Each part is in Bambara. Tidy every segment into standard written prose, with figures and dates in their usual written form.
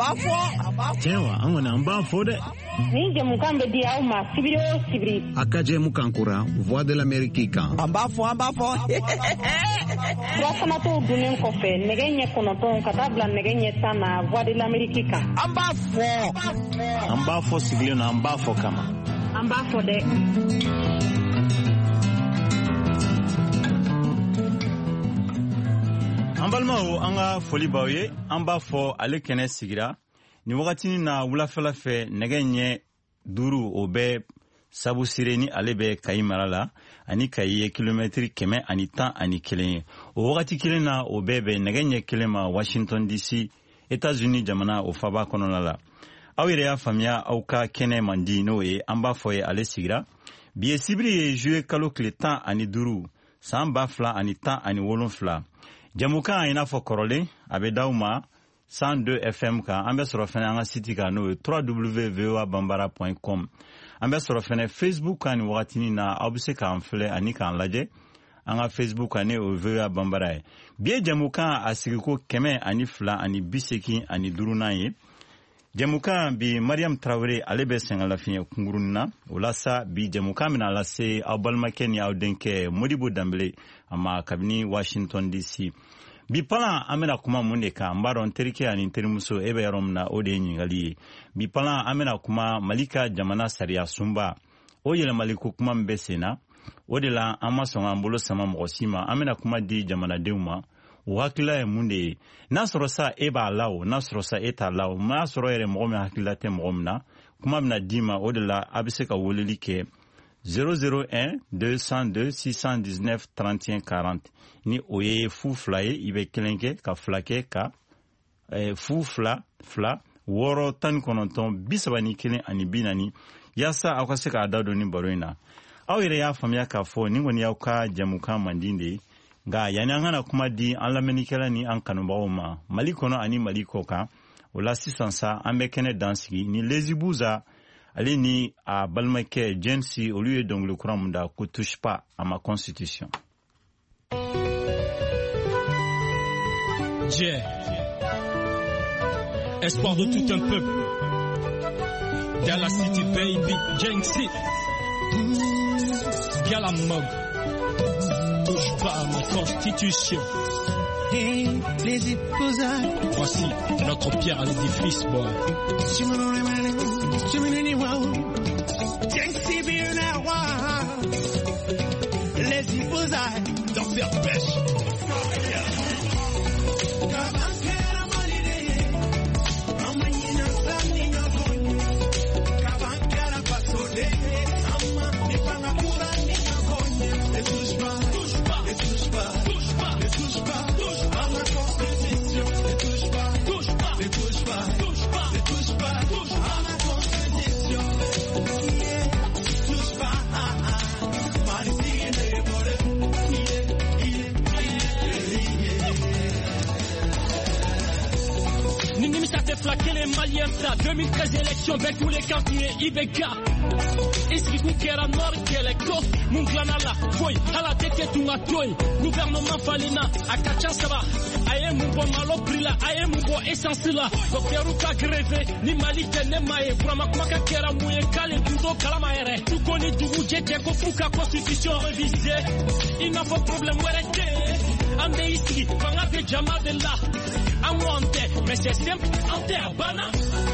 Tiens, on a un bas faux de. Ni jamukan be di aw ma sibiri. Akaje mukankura, voix de l'Amérique kan. Amba fo. Wasana to dunen ko fe negenye kono ton katabla negenye sana voix de l'Amérique kan. Amba fo sigli na amba fo kama. Amba fo de. Ambalmao anga foli bawye amba fo ale kene sigira ni wakati na wulafela fe negenye duru obe sabu sireni ale be kayimara la ani kayi kilometri keme ani tan ani kelen o wakati kelen na obe be negenye kelema Washington DC États-Unis jamana o faba kono la awire ya famia auka kene mandi no e amba fo ye ale sigira biye sibiri jouer kalo kletan ani duru samba fla ani tan ani wolonfla jamukan ina fo korole abedauma 102 FM ka ambe soro fene anga site ka no www.voabambara.com ambe soro fene Facebook kan wakatini na abuse ka amfle ani kan laje anga Facebook ane o VOA Bambara bie jamukan asigiko keme ani fla ani biseki ani durunaye jamukan bi Mariam Traoré alebe sengala fiye kunguruna ulasa bi jamukan mina lase abalmakeni audenke Modibo Dambele ama kabini Washington DC bi pala amena kuma munde ka mbaron terike ani terimuso ebe yarom na ode nyingali bi pala amena kuma malika jamana saria sumba oyele maliko kuma mbesena odela amasonga mbolo sama mosima amena kuma di jamana deuma wakila e munde nasoro sa eba lawo nasoro sa eta lawo nasoro ere mo me hakila te mo mna kuma mna dima odela abiseka wolelike 001 202 619 31 40 ni oye fu flaye ibe kelenke ka flake ka fu fla woro tan kononton bisabani kelen ani binani yasa akwaseka adado ni baroina awire ya famia ka fo ni ngoni yauka jamuka mandinde ga yanangana kuma di anlamenikela ni ankanubawoma malikono ani malikoka wala sisansa ambekene dansigi ni lezibuza ali ni a balmake jensi au lieu donc le courant da ko touche pas à ma constitution. Espoir de tout un peuple. Gala City baby, Jensi. Gala Mog. Touche pas à ma constitution. Hey, les épousailles. Voici notre pierre à l'édifice, boy. Les épousailles. Docteur Pêche. Flaquer les Maliens, 2013 élection, avec tous les quartiers, IBK. Esriku kera nord keleko, munglanala, foi, ala teke tunga toy, gouvernement falina, akacha saba, aye mumbo malo prila, aye mumbo essence la, dokteru ka greve, ni malite ne mae, brama kwaka kera muye kale dudo kalama ere, tukoni dugu jete ko fuka constitution révisée, il n'a pas problème werete, ande ici, fanga pe jama de la, amwante, mais c'est simple, ante abana.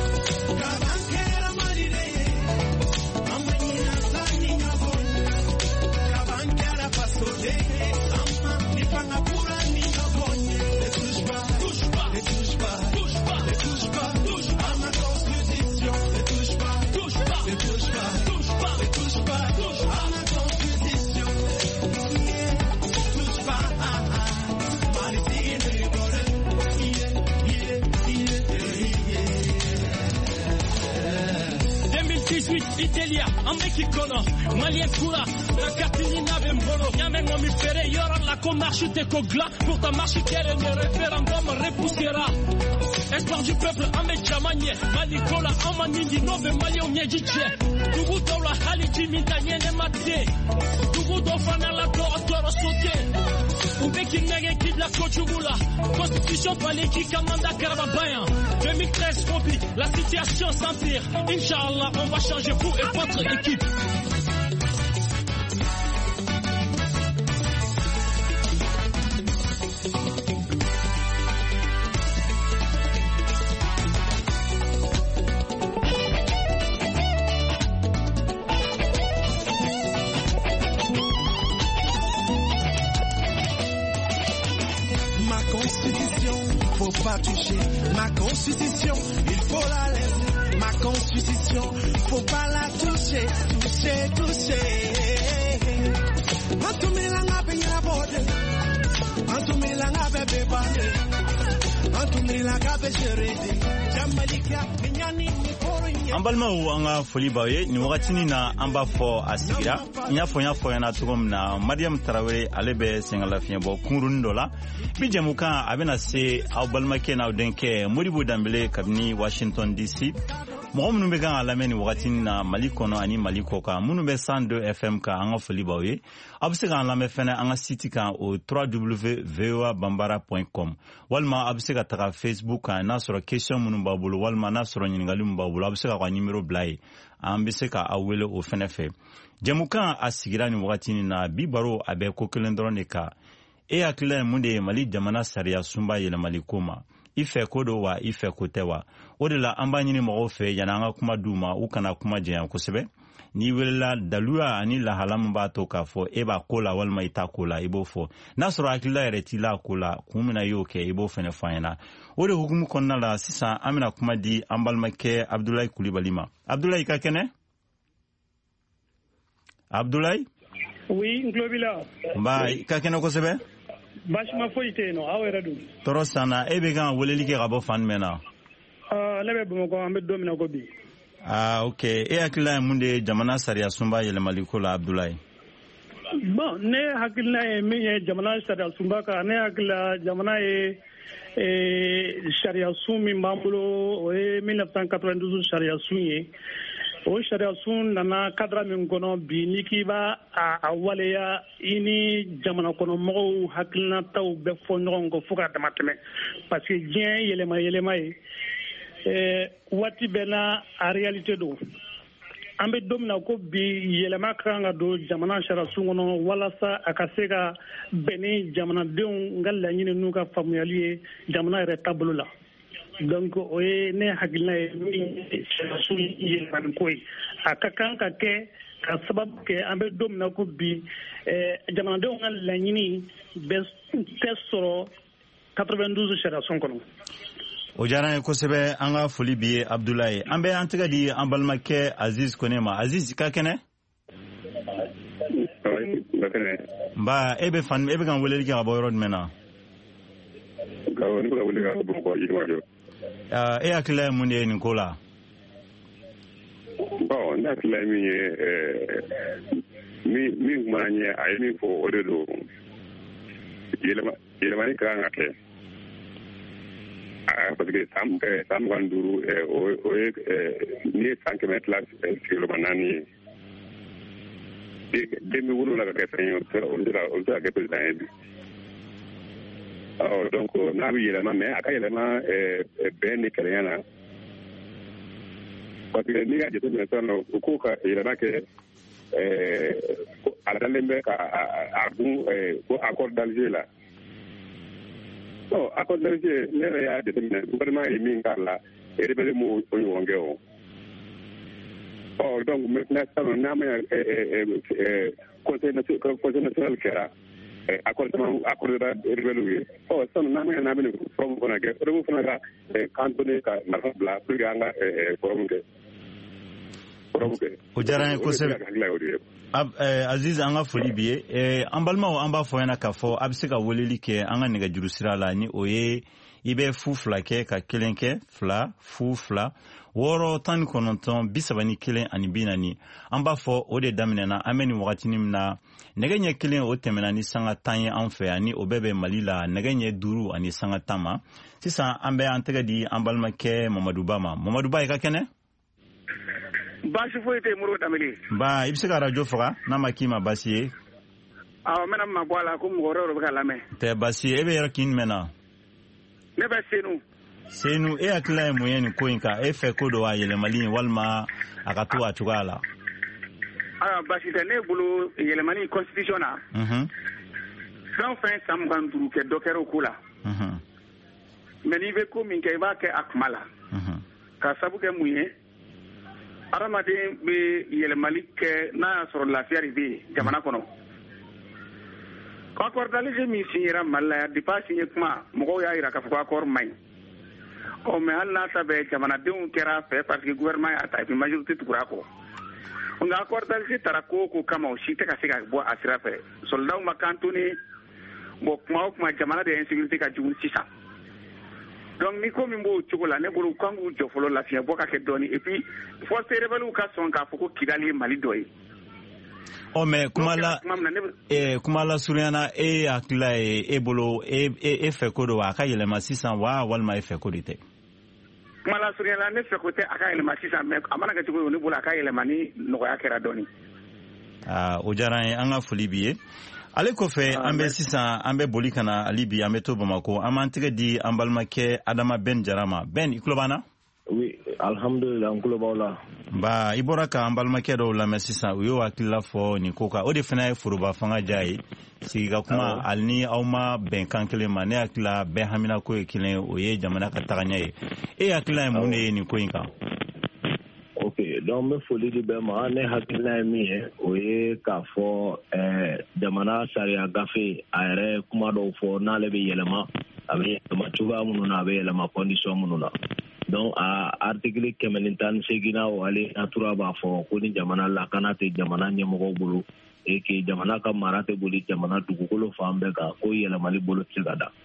Italia, Amekikono, Malien Kula, la Katini Navembono, Yamengo Mifere, Yoran la Comarche Tekogla, pour ta marche qu'elle le référendum repoussera. Espoir du peuple, Amek Jamanye, Manikola, Amanindi, Nove Malio Nyedjiche, Tougou Dola, Haliji Mitanye Nemate, Tougou Dofana la Toro Sauté, qui nègre qui de la Kochugula. Constitution palais qui commanda Karababayan. 2013 Fobi, la situation s'empire. Inch'Allah, on va changer vous et votre équipe. Faut pas toucher ma constitution, il faut la laisser. Ma constitution, faut pas la toucher, toucher. Antumilanga penya bode, antumilanga bebe bande, antumilanga besherede. Jamalika minyani ni poro. An balimaw an ka foli b'aw ye nin wagatini na an b'a fɔ a sigira n y'a fɔ ɲɛna cogo min na Mariam Tarawele ale bɛ sɛngɛlafiɲɛ bɔ kunkurunin dɔ la bi jɛmukan a bɛna se aw balimakɛ n'aw denkɛ Modibo Danbele kabini Washington DC mɔgɔ minnu bɛ kan ka lamɛn nin wagatini na Mali kɔnɔ ani Mali kɔ kan minnu bɛ 102 FM kan an ka foli b'aw ye aw bɛ se k'an lamɛn fɛnɛ an ka site kan o www.voabambara.com walima aw bɛ se ka taga Facebook kan n'a sɔrɔ question minnu b'aw bolo walima n'a sɔrɔ ɲininkali min b'aw bolo aw bɛ se ka numéro bila ye an bɛ se ka aw wele o fɛnɛ fɛ jɛmukan a sigira nin wagatini na bi baro a bɛ ko kelen dɔrɔn de kan e hakilila ye mun de ye Mali jamana sariya sunba yɛlɛmali ko ma i fɛ ko do wa i fɛ ko tɛ wa o de la an b'a ɲini mɔgɔw fɛ yanni an ka kuma d'u ma u kana kuma jɛnya kosɛbɛ n'i welela daluya ani lahala min b'a to k'a fɔ e b'a ko la walima i t'a ko la i b'o fɔ n'a sɔrɔ hakilila yɛrɛ t'i la ko la kun min na i y'o kɛ i b'o fɛnɛ fɔ an ɲɛna o de hukumu kɔnɔna la sisan an bɛna kuma di an balimakɛ Abdulayi Kulibali ma Abdulayi ka kɛnɛ Abdulayi oui nglobila nba i ka kɛnɛ kosɛbɛ bashima foyi tɛ yen nɔ aw yɛrɛ dun tɔɔrɔ sanna e bɛ kan weleli kɛ ka bɔ fan jumɛn na ne bɛ Bamakɔ an bɛ don min na ko bi ok e hakilila ye mun de ye jamana sariya sunba yɛlɛmali ko la Abdulayi bon ne hakilina ye min ye jamana sariya sunba kan ne hakilila jamana ye sariya sun min b'an bolo o ye 1992 sariya sun ye o sariya sun nana kadira min kɔnɔ bi ni k'i b'a a waleya i ni jamana kɔnɔ mɔgɔw hakilinataw bɛ fɔ ɲɔgɔn kɔ fo ka dama tɛmɛ parce que diɲɛ yɛlɛma ye waati bɛɛ n'a a réalité don an bɛ don min na ko bi yɛlɛma ka kan ka don jamana sariya sun kɔnɔ walasa a ka se ka bɛn ni jamanadenw ka laɲini n'u ka faamuyali ye jamana yɛrɛ taabolo la donc o ye ne hakilina ye min sariya sun yɛlɛmani ko ye a ka kan ka kɛ ka sababu kɛ an bɛ don min na ko bi jamanadenw ka laɲini bɛ tɛ sɔrɔ 92 sariya sun kɔnɔ. o diyara n ye kosɛbɛ an ka foli bi ye Abdulayi an bɛ an tɛgɛ di an balimakɛ Aziz Kone ma Aziz ka kɛnɛ nba e bɛ kan weleli kɛ ka bɔ yɔrɔ jumɛn na e hakilila ye mun de ye nin ko la bon ne hakilila ye min ye min kuma an ye a ye min fɔ o de don yɛlɛmani ka kan ka kɛ parce que san 25 o ye n'i ye san 100 tila sigiyɔrɔma 4 ye den bɛ wolo la ka kɛ fɛn ye o bɛ se ka kɛ président ye bi donc n'a bɛ yɛlɛma mais a ka yɛlɛma bɛn ni kɛlɛya na parce que n'i y'a jateminɛ sisan nɔ u k'o ka yɛlɛma kɛ a dalen bɛ ka a dun ko accord d'Alger la accord d'Alger ne yɛrɛ y'a jateminɛ gouvernement ye min k'a la rebelle m'o ɲɔgɔn kɛ o donc maintenant sisan n'a ma conseil national kɛra accordera rebelle ye sisan n'a ma n'a bɛ nin forum fana kɛ rebelle fana ka cantonné ka nafa bila pour que an ka forum kɛ. o diyara n ye kosɛbɛ Aziz an ka foli bi ye an balimaw an b'a fɔ ɲɛna k'a fɔ a bɛ se ka weleli kɛ an ka nɛgɛjuru sira la ni o ye i bɛ fu 2 kɛ ka 1 kɛ 2 fu 2 6 19 31 ani 40 an b'a fɔ o de daminɛna an bɛ nin wagatinin min na nɛgɛ ɲɛ 1 o tɛmɛna ni sanga 10 ye an fɛ yan ni o bɛɛ bɛ Mali la nɛgɛ ɲɛ 5 ani sanga 10 ma sisan an bɛ an tɛgɛ di an balimakɛ Mamadu Ba ma Mamadu Ba i ka kɛnɛ baasi foyi tɛ Modibo Danbele ba i bɛ se ka radio faga n'a ma k'i ma baasi ye mena ma bɔ a la ko mɔgɔ wɛrɛw bɛ ka lamɛn. tɛ basi e bɛ yɔrɔ k'i mɛn na. ne bɛ Senu e hakilila ye mun ye nin ko in kan e fɛ ko dɔ a yɛlɛmali in walima a ka to a cogoya la. Basi tɛ ne bolo yɛlɛmani constitution na. Fɛn o fɛn san 25 kɛ dɔ kɛra o ko la. mais n'i bɛ ko min kɛ i b'a kɛ a kuma la. Ka sabu kɛ mun ye adamaden bɛ yɛlɛmali kɛ n'a y'a sɔrɔ lafiya de bɛ yen jamana kɔnɔ. Accord d'Alger min signera Mali la yan depuis a signé kuma mɔgɔw y'a jira k'a fɔ ko accord man ɲi. Mais hali n'a ta bɛ jamanadenw kɛra fɛ parce que gouvernement y'a ta et puis majorité tugura kɔ. Nka accord d'Alger taara ko o ko kama o si tɛ ka se ka bɔ a sira fɛ. Soldats ma cantonné bon kuma o kuma jamana de insécurité ka jugu sisan. Donc ni ko min b'o cogo la ne bolo kan k'u jɔ fɔlɔ lafiya bɔ ka kɛ dɔɔni et puis force rebelles ka sɔn k'a fɔ ko Kidali ye Mali dɔ ye. Mais kuma la surunyana e hakilila ye e bolo e fɛ ko don a ka yɛlɛma sisan wa walima e fɛ ko de tɛ. Kuma la surunyana ne fɛ ko tɛ a ka yɛlɛma sisan mais a mana kɛ cogo o ne bolo a ka yɛlɛma ni nɔgɔya kɛra dɔɔni. O diyara an ye an ka foli b'i ye. Ale kɔfɛ an bɛ sisan an bɛ boli kana ali bi an bɛ to Bamako an b'an tɛgɛ di an balimakɛ Adama Ben Jara ma. Ben i tulo b'an na? Oui, alhamdulillah n tulo b'aw la. Ba i bɔra ka an balimakɛ dɔw lamɛn sisan u y'o hakilila fɔ nin ko kan o de fana ye foroba fanga diya ye sigi ka kuma hali ni aw ma bɛnkan kelen ma ne hakilila bɛɛ hamina ko ye kelen ye o ye jamana ka tagaɲɛ ye e hakilila ye mun de ye nin ko in kan? Ok, donc n bɛ foli di bɛɛ ma ne hakilila ye min ye o ye k'a fɔ jamana sariya gafe a yɛrɛ kuma dɔw fɔ n'ale bɛ yɛlɛma a bɛ yɛlɛma cogoya minnu na a bɛ yɛlɛma condition minnu na. Donc article 118 o ale natura b'a fɔ ko ni jamana lakana tɛ jamana ɲɛmɔgɔw bolo et que jamana ka mara tɛ boli jamana dugukolo fan bɛɛ kan ko yɛlɛmali bolo tɛ se ka da.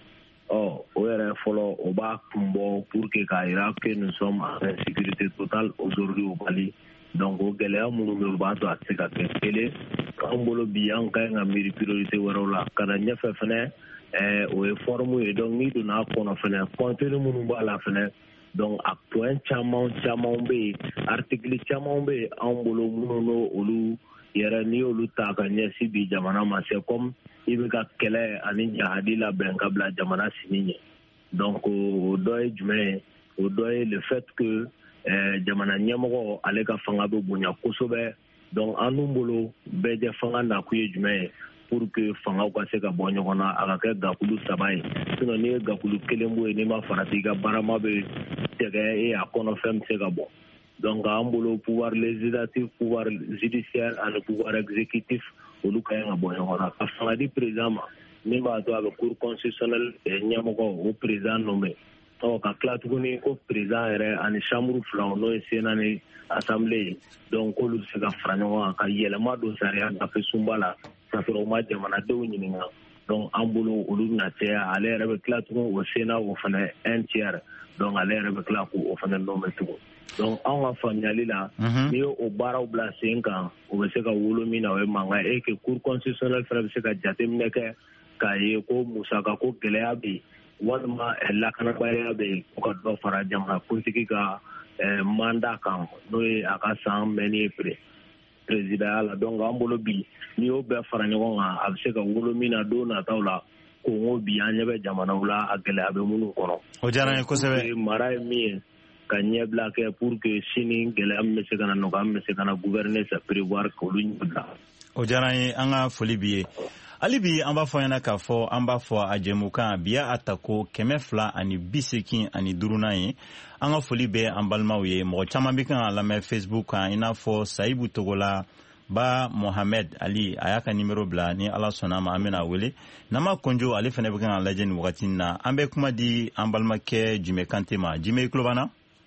O yɛrɛ fɔlɔ o b'a kun bɔ pour que k'a jira que nous sommes en sécurité totale aujourd'hui au Mali. Donc o gɛlɛya minnu bɛ yen o b'a to a tɛ se ka kɛ kelen k'an bolo bi an ka ɲi ka miiri priorité wɛrɛw la ka na ɲɛfɛ fɛnɛ o ye forme ye donc n'i donna a kɔnɔ fɛnɛ contenu minnu b'a la fɛnɛ. Donc a point caman bɛ yen article caman bɛ yen an bolo minnu n'o olu yɛrɛ n'i y'olu ta ka ɲɛsin bi jamana ma c'est comme i bɛ ka kɛlɛ ani jahadi labɛn ka bila jamana sini ɲɛ. Donc o dɔ ye jumɛn ye o dɔ ye le fait que jamana ɲɛmɔgɔ ale ka fanga bɛ bonya kosɛbɛ donc an dun bolo bɛɛ jɛ fanga nakun ye jumɛn ye pour que fangaw ka se ka bɔ ɲɔgɔn na a ka kɛ gakulu 3 ye sinon n'i ye gakulu 1 bɔ yen n'i ma farati i ka baarama bɛ tɛgɛ a kɔnɔfɛn bɛ se ka bɔ. Donc an bolo pouvoir législatif pouvoir judiciaire ani pouvoir exécutif olu ka ɲi ka bɔ ɲɔgɔn na ka fanga di président ma min b'a to a bɛ cour constitutionnelle ɲɛmɔgɔ o président nommé ka tila tuguni ko président yɛrɛ ani chambre 2 n'o ye sénat ni assemblée ye donc k'olu bɛ se ka fara ɲɔgɔn kan ka yɛlɛma don sariya gafe sunba la ka sɔrɔ u ma jamanadenw ɲininka donc an bolo olu bɛna caya ale yɛrɛ bɛ tila tugun o sénat o fana 1/3 donc ale yɛrɛ bɛ tila k'o fana nommé tugun donc anw ka faamuyali la n'i ye o baaraw bila sen kan o bɛ se ka wolo min na o ye mankan ye et que cour constitutionnelle fana bɛ se ka jateminɛ kɛ k'a ye ko musaka ko gɛlɛya bɛ yen walima lakanabaliya bɛ yen ko ka dɔ fara jamana kuntigi ka mandat kan n'o ye a ka san mɛnni ye présidentiya la donc an bolo bi n'i y'o bɛɛ fara ɲɔgɔn kan a bɛ se ka wolo min na don nataw la ko n ko bi an ɲɛ bɛ jamanaw la a gɛlɛya bɛ minnu kɔnɔ. O diyara n ye kosɛbɛ. Mara ye min ye ka ɲɛbila kɛ pour que sini gɛlɛya min bɛ se ka na nɔgɔya min bɛ se ka na gouverner ça prévoir k'olu ɲɛbila. O diyara n ye an ka foli b'i ye. Hali bi an b'a fɔ ɲɛna k'a fɔ an b'a fɔ a jɛmukan bi y'a ta ko 285 ye an ka foli bɛ an balimaw ye mɔgɔ caman bɛ kan ka lamɛn Facebook kan i n'a fɔ Sayibu Togola Ba Mohamed Ali a y'a ka numéro bila ni Ala sɔnna ma an bɛna wele Nama Konjo ale fana bɛ kan ka lajɛ nin wagati in na an bɛ kuma di an balimakɛ Jime Kante ma Jime i tulo b'an na?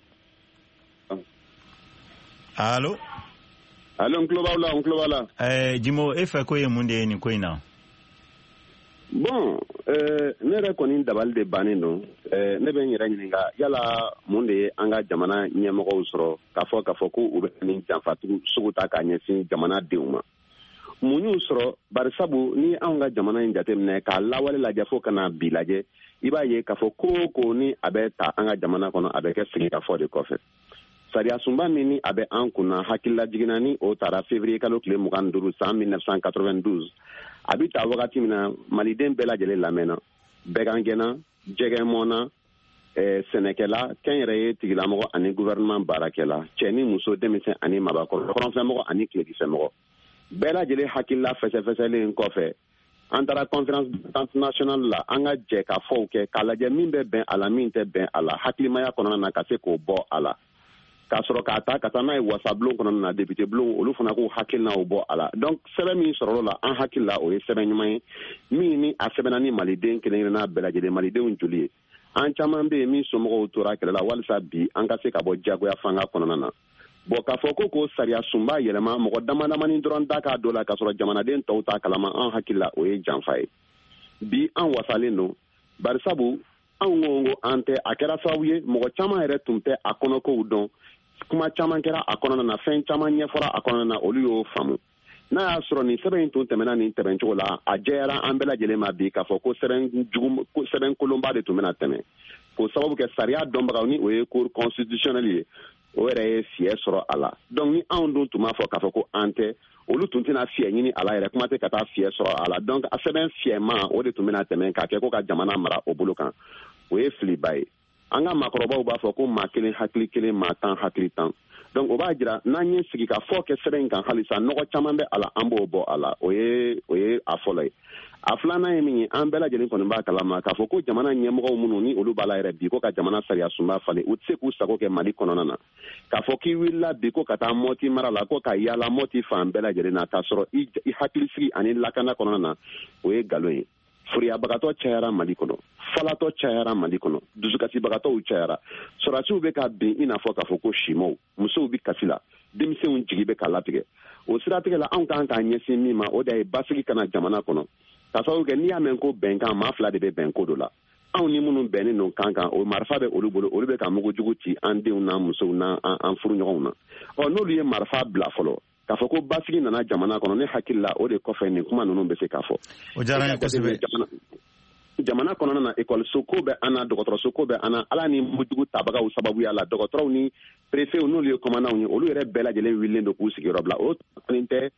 Allo n tulo b'a la. Jimo e fɛ ko ye mun de ye nin ko in na? Bon ne yɛrɛ kɔni dabali de bannen don ne bɛ n yɛrɛ ɲininka yala mun de ye an ka jamana ɲɛmɔgɔw sɔrɔ k'a fɔ ko u bɛ nin janfa sugu ta k'a ɲɛsin jamana denw ma mun y'u sɔrɔ barisabu ni anw ka jamana in jateminɛ k'a lawale lajɛ fo ka na bi lajɛ i b'a ye k'a fɔ ko ni a bɛ ta an ka jamana kɔnɔ a bɛ kɛ sigikafɔ de kɔfɛ sariya sunba min ni a bɛ an kunna hakilila jiginna ni o taara février kalo tile 25 san 1992 a bɛ taa wagati min na maliden bɛɛ lajɛlen lamɛnna bɛɛ kan gɛnna jɛgɛ mɔnna sɛnɛkɛla kɛnyɛrɛye tigilamɔgɔ ani gouvernement baarakɛla cɛ ni muso denmisɛn ani mabakɔrɔ kɔrɔnfɛmɔgɔ ani tilekisɛmɔgɔ bɛɛ lajɛlen hakilila fɛsɛfɛsɛlen kɔfɛ an taara conférence internationale la an ka jɛ ka fɔw kɛ k'a lajɛ min bɛ bɛn a la min tɛ bɛn a la hakilimaya kɔnɔna na ka se k'o bɔ a la k'a sɔrɔ k'a ta ka taa n'a ye wasabulon kɔnɔna na député bulon olu fana k'u hakilinaw bɔ a la donc sɛbɛn min sɔrɔla la an hakilila o ye sɛbɛn ɲuman ye min ni a sɛbɛnna ni maliden kelen-kelenna bɛɛ lajɛlen malidenw joli ye an caman bɛ yen min somɔgɔw tora kɛlɛ la walisa bi an ka se ka bɔ diyagoya fanga kɔnɔna na bon k'a fɔ ko sariya sunba yɛlɛma mɔgɔ damadamanin dɔrɔn da k'a dɔ la k'a sɔrɔ jamanaden tɔw t'a kalama an hakilila o ye janfa ye bi an wasalen don barisabu anw ko an tɛ a kɛra sababu ye mɔgɔ caman yɛrɛ tun tɛ a kɔnɔkow dɔn kuma caman kɛra a kɔnɔna na fɛn caman ɲɛfɔra a kɔnɔna na olu y'o faamu n'a y'a sɔrɔ nin sɛbɛn in tun tɛmɛna nin tɛmɛcogo la a jɛyara an bɛɛ lajɛlen ma bi k'a fɔ ko sɛbɛn kolonba de tun bɛna tɛmɛ k'o sababu kɛ sariya dɔnbagaw ni o ye cour constitutionnelle ye o yɛrɛ ye fiyɛ sɔrɔ a la donc ni anw dun tun b'a fɔ k'a fɔ ko an tɛ olu tun tɛna fiyɛ ɲini a la yɛrɛ kuma tɛ ka taa fiyɛ sɔrɔ a la donc a sɛbɛn fiyɛma o de tun bɛna tɛmɛ k'a kɛ ko ka jamana mara o bolo kan o ye filiba ye an ka maakɔrɔbaw b'a fɔ ko maa kelen hakili kelen maa tan hakili tan donc o b'a jira n'an ye sigi ka fɔ kɛ sɛbɛn in kan halisa nɔgɔ caman bɛ a la an b'o bɔ a la o ye a fɔlɔ ye a filanan ye min ye an bɛɛ lajɛlen kɔni b'a kalama k'a fɔ ko jamana ɲɛmɔgɔw minnu ni olu b'a la yɛrɛ bi ko ka jamana sariya sunba falen u tɛ se k'u sago kɛ mali kɔnɔna na k'a fɔ k'i wulila bi ko ka taa mɔti mara la ko ka yaala mɔti fan bɛɛ lajɛlen na k'a sɔrɔ i hakilisigi ani lakana kɔnɔna na o ye nkalon ye furiyabagatɔ cayara mali kɔnɔ falatɔ cayara mali kɔnɔ dusukasibagatɔw cayara sɔrɔdasiw bɛ ka bin i n'a fɔ k'a fɔ ko simaw musow bɛ kasi la denmisɛnw jigi bɛ ka latigɛ o siratigɛ la anw kan k'an ɲɛsin min ma o de ye basigi kana jamana kɔnɔ k'a sababu kɛ n'i y'a mɛn ko bɛnkan maa fila de bɛ bɛn ko dɔ la anw ni minnu bɛnnen don kan o marifa bɛ olu bolo olu bɛ ka mugujugu ci an denw n'an musow n'an furuɲɔgɔnw na n'olu ye marifa bila fɔlɔ k'a fɔ ko basigi nana jamana kɔnɔ ne hakili la o de kɔfɛ nin kuma ninnu bɛ se k'a fɔ o diyara n ye kosɛbɛ jamana kɔnɔna na ekɔliso ko bɛ an na dɔgɔtɔrɔso ko bɛ an na ala ni mugujugu tabagaw sababuya la dɔgɔtɔrɔw ni prefew n'olu ye kɔmandanw ye olu yɛrɛ bɛɛ lajɛlen wililen don k'u sigiyɔrɔ bila o kɔni tɛ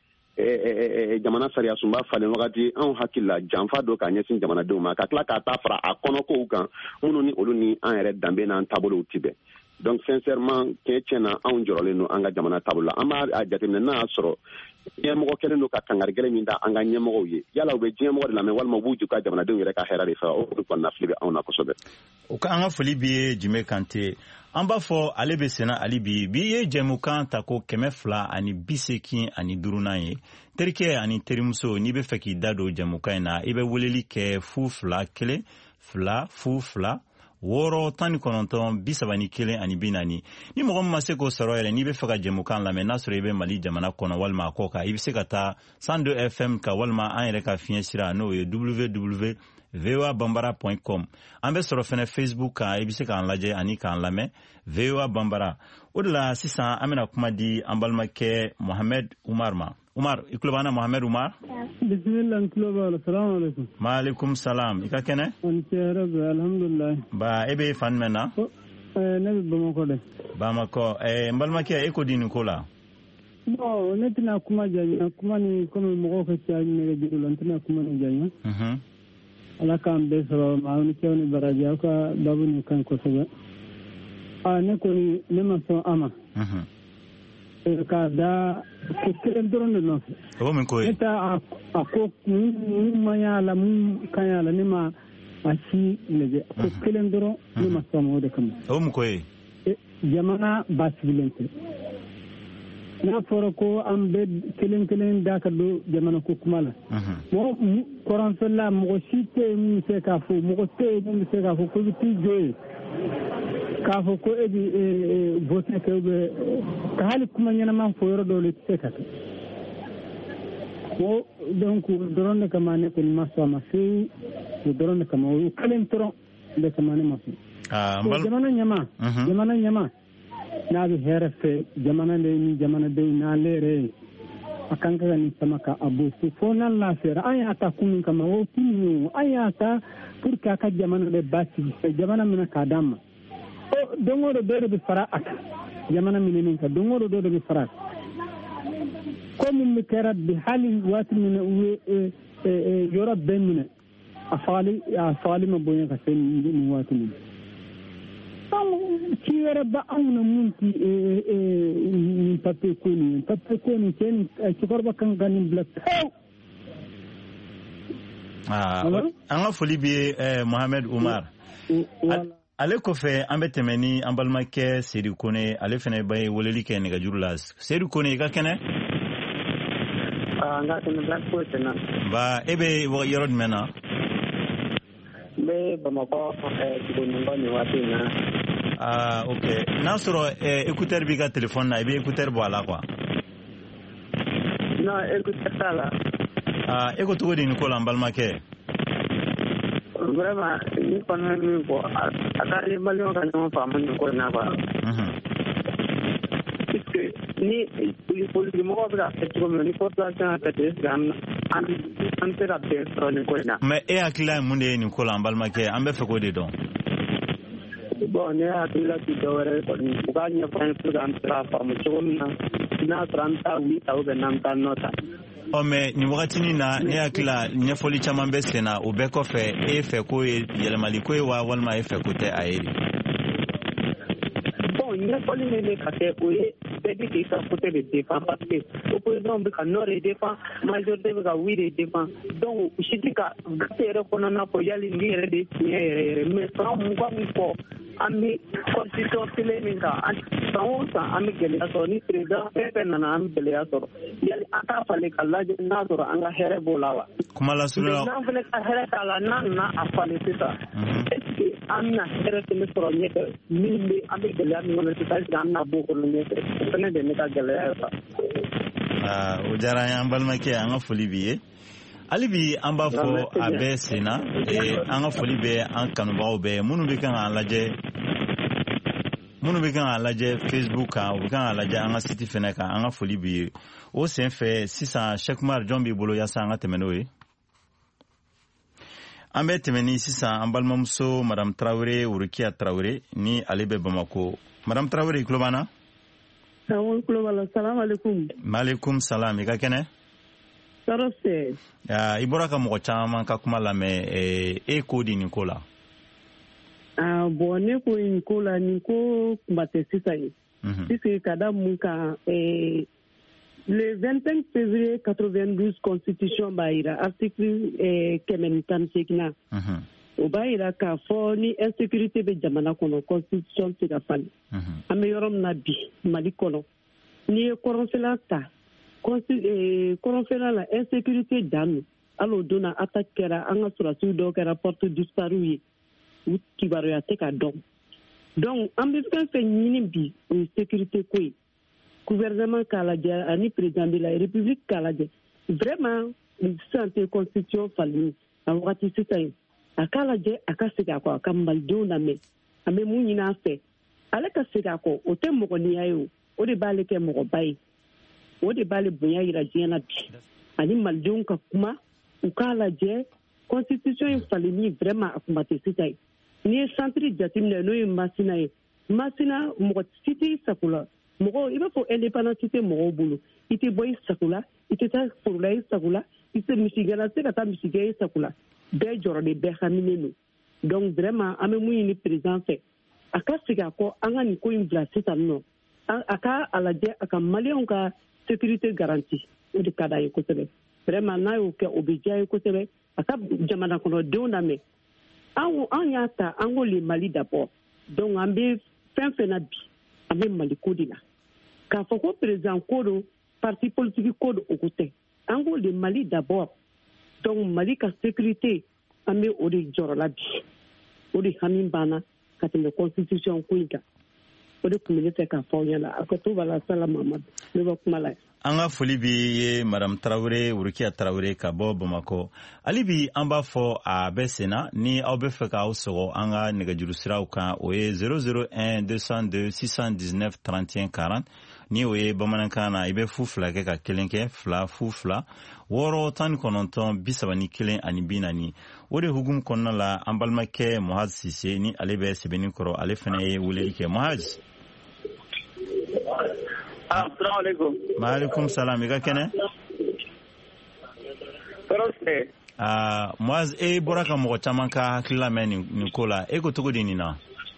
jamana sariya sunba falen wagati anw hakili la janfa don k'a ɲɛsin jamanadenw ma ka tila k'a ta fara a kɔnɔkow kan minnu ni olu ni an yɛrɛ danbe n'an taabolow ti bɛn donc sincèrement tiɲɛ na anw jɔrɔlen don an ka jamana taabolo la an b'a jateminɛ n'a y'a sɔrɔ ɲɛmɔgɔ kɛlen don ka kangarigɛlɛ min da an ka ɲɛmɔgɔw ye yala u bɛ diɲɛmɔgɔ de lamɛn walima u b'u ju ka jamanadenw yɛrɛ ka hɛrɛ de fɛ o kɔni nafili bɛ anw na kosɛbɛ o ka an ka foli b'i ye Jime Kante an b'a fɔ ale bɛ senna hali bi ye jɛmukan ta ko 285 ye terikɛ ani terimuso n'i bɛ fɛ k'i da don jɛmukan in na i bɛ weleli kɛ 02 1 2 2 6 19 31 ani 40 ni mɔgɔ min ma se k'o sɔrɔ yɛrɛ n'i bɛ fɛ ka jɛmukan lamɛn n'a sɔrɔ i bɛ Mali jamana kɔnɔ walima a kɔ kan i bɛ se ka taa 102 FM ka walima an yɛrɛ ka fiɲɛ sira n'o ye www.voabambara.com an bɛ sɔrɔ fɛnɛ Facebook kan i bɛ se k'an lajɛ ani k'an lamɛn VOA Bambara o de la sisan an bɛna kuma di an balimakɛ Mohamed Umar ma Umar i tulo b'an na Mohamed Umar bismillah n tulo b'a la salamu alaikum maaleykum salam i ka kɛnɛ an cɛ rabi alhamdulillah ba e bɛ fan jumɛn na ne bɛ Bamakɔ de Bamakɔ n balimakɛ e ko di nin ko la bon ne tɛna kuma janya kuma ni komi mɔgɔw ka ca nɛgɛ juru la n tɛna kuma ni janya ala k'an bɛɛ sɔrɔ maa ni cɛw ni baraji aw ka babu nin kan kosɛbɛ ne kɔni ne ma sɔn a ma k'a da ko kelen dɔrɔn de nɔfɛ o min ko ye ne t'a a ko mun man y'a la mun kan y'a la ne ma a si lajɛ ko kelen dɔrɔn ne ma sɔn ma o de kama o min ko ye jamana basigilen tɛ n'a fɔra ko an bɛ kelen kelen da ka don jamana ko kuma la mɔgɔ kɔrɔnfɛla mɔgɔ si tɛ yen min bɛ se k'a fɔ mɔgɔ tɛ yen min bɛ se k'a fɔ ko i bɛ t'i jɔ yen k'a fɔ ko e bɛ vote kɛ ou bien ka hali kuma ɲɛnama fɔ yɔrɔ dɔw la i tɛ se ka kɛ o donc dɔrɔn de kama ne kɔni ma sɔn a ma fewu o dɔrɔn de kama o kelen dɔrɔn de kama ne ma sɔn jamana ɲɛma n'a bɛ hɛrɛ fɛ jamana de ni jamanadenw n'ale yɛrɛ ye a kan ka nin sama ka a bɔ so fo n'a lafiyara an y'a ta kun min kama o kun ye an y'a ta pour que a ka jamana de basigi jamana minɛ k'a d'an ma don o don dɔ de bɛ fara a kan jamana minɛnen kan don o don dɔ de bɛ fara a kan ko min bɛ kɛra bi hali waati min na u ye yɔrɔ bɛɛ minɛ a fagali ma bonya ka se nin waati min ci wɛrɛ ba anw na mun ti nin papier ko nin cɛ ni cɛkɔrɔba kan ka nin bila pewu. an ka foli bi Mohamed Umar. Ale kɔfɛ an bɛ tɛmɛ ni an balimakɛ Seydou Kone, ale fana bɛ weleli kɛ nɛgɛjuru la. Seydou Kone, i ka kɛnɛ? N ka kɛnɛ Black Forest na. Ba e bɛ yɔrɔ jumɛn na? N bɛ Bamakɔ Tugunninbɔ nin waati in na. Ok, n'a sɔrɔ écouteur b'i ka téléphone na, i bɛ écouteur bɔ a la quoi? Non, écouteur t'a la. E ko cogo di nin ko la an balimakɛ? Vraiment, ni kɔni bɛ min fɔ a ka ni Maliɲɔn ka ɲɔgɔn faamu nin ko in na quoi. Puisque ni politikimɔgɔw bɛ ka kɛ cogo min na, ni population y'a kɛ ten, est-ce que an bɛ se ka bɛn sɔrɔ nin ko in na? Mais e hakilila ye mun de ye nin ko la an balimakɛ? An bɛ fɛ k'o de dɔn. Bon, ne hakilila ti dɔwɛrɛ kɔni, u k'a ɲɛfɔ an ye pour que an bɛ se k'a faamu cogo min na, n'a sɔrɔ an bɛ taa oui ta ou bien n'an bɛ taa non ta. Mais nin wagatinin na ne hakilila ɲɛfɔli caman bɛ sen na, o bɛɛ kɔfɛ e fɛ ko ye yɛlɛmali ko ye wa walima e fɛ ko tɛ a ye de? Bon, ɲɛfɔli min bɛ ka kɛ o ye bɛɛ bɛ k'i ka côté de défend parce que opposition bɛ ka non de défend, majorité bɛ ka oui de défend, donc u si tɛ ka gate yɛrɛ kɔnɔna fɔ yali nin yɛrɛ de ye tiɲɛ yɛrɛ mais san mugan min fɔ an bɛ constitution kelen min kan san o san an bɛ gɛlɛya sɔrɔ, ni président fɛn fɛn nana an bɛ gɛlɛya sɔrɔ, yali an t'a falen ka lajɛ n'a sɔrɔ an ka hɛrɛ b'o la wa? Kuma lasurunya la. N'an fana ka hɛrɛ t'a la, n'a nana a falen sisan, est-ce que an bɛna hɛrɛ fana sɔrɔ ɲɛfɛ min bɛ an bɛ gɛlɛya min kɔnɔ sisan, est-ce que an bɛna bɔ o kɔnɔ ɲɛfɛ? O fana de ye ne ka gɛlɛya ye quoi. O diyara an ye an balimakɛ, an ka foli b'i ye. Hali bi an b'a fɔ a bɛɛ senna, an ka foli bɛ an kanubagaw bɛɛ minnu bɛ kan k'an lajɛ Facebook kan, u bɛ kan k'an lajɛ an ka site fɛnɛ kan, an ka foli b'i ye. O senfɛ sisan Cheikh Umar jɔn b'i bolo yaasa an ka tɛmɛ n'o ye? An bɛ tɛmɛ ni sisan an balimamuso Madame Traoré, Urukia Traoré, ni ale bɛ Bamako. Madame Traoré, i tulo b'an na? Awɔ, n tulo b'a la. Salamu aleykum. Maaleykum salam, i ka kɛnɛ? Tɔɔrɔ tɛ. I bɔra ka mɔgɔ caman ka kuma lamɛn, e ko di nin ko la? Bon, ne ko nin ko la, nin ko kuma tɛ sisan ye. Puisque ka da mun kan, le 25 février 92 constitution b'a jira article 118 o b'a jira k'a fɔ ni insécurité bɛ jamana kɔnɔ constitution tɛ ka falen. An bɛ yɔrɔ min na bi Mali kɔnɔ, n'i ye kɔrɔnfɛla ta, kɔrɔnfɛla la insécurité dan don. Hali o donna attaque kɛra, an ka sɔrɔsiw dɔw kɛra porte disparu ye, u kibaruya tɛ ka dɔn. Donc an bɛ fɛn fɛn ɲini bi o ye sécurité ko ye. Gouvernement k'a lajɛ ani président de la république k'a lajɛ vraiment sisan tɛ constitution falen a wagati sisan ye, a k'a lajɛ a ka segin a kɔ, a ka malidenw lamɛn. An bɛ mun ɲini a fɛ, ale ka segin a kɔ, o tɛ mɔgɔniya ye o de b'ale kɛ mɔgɔba ye, o de b'ale bonya yira diɲɛ na bi, ani malidenw ka kuma, u k'a lajɛ constitution in faleni vraiment a kuma tɛ sisan ye. N'i ye centre jateminɛ n'o ye Masina ye, Masina mɔgɔ si tɛ sago la. Mɔgɔ, i b'a fɔ indépendance tɛ mɔgɔw bolo, i tɛ bɔ i sago la, i tɛ taa foro la i sago la, i tɛ misigɛnna tɛ ka taa misigɛ i sago la, bɛɛ jɔrɔ de bɛɛ haminen don. Donc vraiment an bɛ mun ɲini président fɛ, a ka segin a kɔ, an ka nin ko in bila sisan nɔ, a ka a lajɛ a ka maliyɛnw ka sécurité garantie, o de ka d'a ye kosɛbɛ. Vraiment n'a y'o kɛ o bɛ diya ye kosɛbɛ, a ka jamana kɔnɔdenw lamɛn. An y'a ta, an ko le Mali d'abord, donc an bɛ fɛn fɛn na bi, an bɛ Mali ko de la. K'a fɔ ko président ko don, parti politique ko don, o ko tɛ. An ko le Mali d'abord, donc Mali ka sécurité an bɛ o de jɔrɔ la bi, o de hami banna ka tɛmɛ constitution ko in kan. O de tun bɛ ne fɛ k'a fɔ aw ɲɛna, a ko to b'a la Sala Mamadu, ne bɛ kuma la. An ka foli b'i ye Madame Traoré, Urukia Traoré ka bɔ Bamako. Hali bi an b'a fɔ a bɛ senna ni aw bɛ fɛ k'aw sɔgɔ an ka nɛgɛjuru siraw kan, o ye 001 202 619 31 40. Ni o ye bamanankan na i bɛ fu fila kɛ ka kelen kɛ, fila fu fila 619 31 ani 40. O de hukumu kɔnɔna la an balimakɛ Mohad Sise ni ale bɛ sɛbɛnni kɔrɔ, ale fana ye weleli kɛ. Mohad. Assalamu alaikum. Maaleykum salam, i ka kɛnɛ? Moaz bɔra ka mɔgɔ caman ka hakili lamɛn nin ko la e ko cogo di nin na?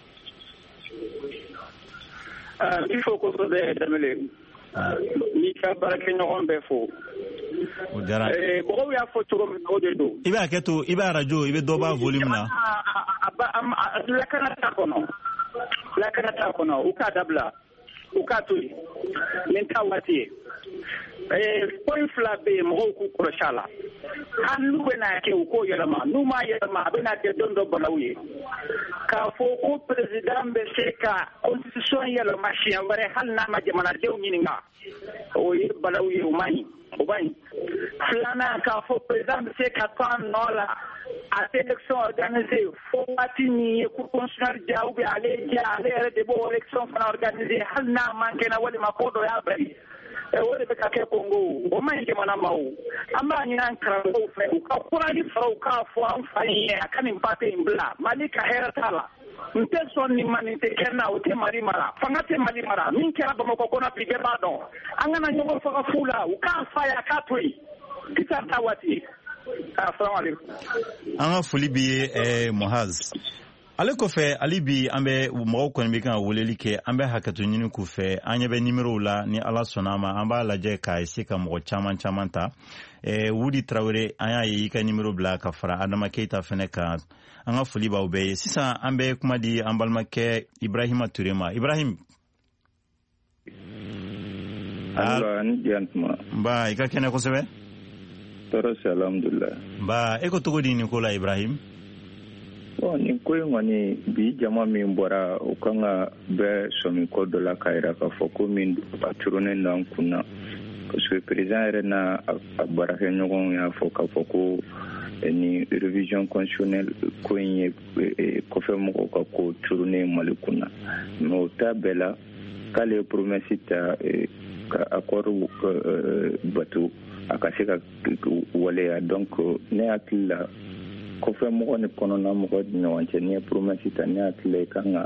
Il faut kosɛbɛ Danbele n'i ka baarakɛɲɔgɔn bɛɛ fo. O diyara. Mɔgɔw y'a fɔ cogo min na o de don. I bɛ hakɛ to i bɛ arajo i bɛ dɔ b'a volume na. Lakana t'a kɔnɔ u k'a dabila u k'a to yen nin t'a waati ye. Point fila bɛ yen mɔgɔw k'u kɔlɔsi a la hali n'u bɛna kɛ u k'o yɛlɛma n'u m'a yɛlɛma a bɛna kɛ don dɔ balawu ye k'a fɔ ko président bɛ se ka constitution yɛlɛma siɲɛ wɛrɛ hali n'a ma jamanadenw ɲininka o ye balawu ye o man ɲi o man ɲi. Filanan k'a fɔ président bɛ se ka to a nɔ la a tɛ élection organisée fo waati min ye cour constitutionnelle diya ou bien ale yɛrɛ de b'o élection fana organisée hali n'a man kɛnɛ walima ko dɔ y'a bali. O de bɛ ka kɛ Congo o man ɲi jamana ma o an b'a ɲini an karamɔgɔw fɛ u ka courage fara u k'a fɔ an fa ye a ka nin papier in bila Mali ka hɛrɛ t'a la n tɛ sɔn nin ma nin tɛ kɛ na o tɛ Mali mara fanga tɛ Mali mara min kɛra Bamakɔ kɔnɔ bi bɛɛ b'a dɔn an kana ɲɔgɔn faga fu la u k'a fa ye a k'a to yen kisa t'a waati. Assalamualaikum. An ka foli b'i ye Mohaz. Ale kɔfɛ ali bi an bɛ mɔgɔw kɔni bɛ kan ka weleli kɛ an bɛ hakɛto ɲini k'u fɛ an ɲɛ bɛ numéro la ni Ala sɔnna ma an b'a lajɛ k'a essayer ka mɔgɔ caman ta Wudi Traoré an y'a ye i ka numéro bila ka fara Adama Keita fɛnɛ kan an ka foli b'aw bɛɛ ye sisan an bɛ kuma di an balimakɛ Ibrahima Ture ma Ibrahim ba i ka kɛnɛ kosɛbɛ tɔɔrɔ si alhamdulillah ba e ko cogo di nin ko la Ibrahim? Nin ko in kɔni bi jama min bɔra o kan ka bɛɛ sɔmi kɔ dɔ la k'a jira k'a fɔ ko min a turunen don an kun na parce que président yɛrɛ n'a a baarakɛɲɔgɔnw y'a fɔ k'a fɔ ko ni révision constitutionnelle ko in ye kɔfɛ mɔgɔw ka ko turunen Mali kun na mais o t'a bɛɛ la k'ale ye promesse ta ka accord bato a ka se ka waleya donc ne hakili la kɔfɛ mɔgɔ ni kɔnɔna mɔgɔ ni ɲɔgɔn cɛ ni ye promesse ta ne hakili la kan ka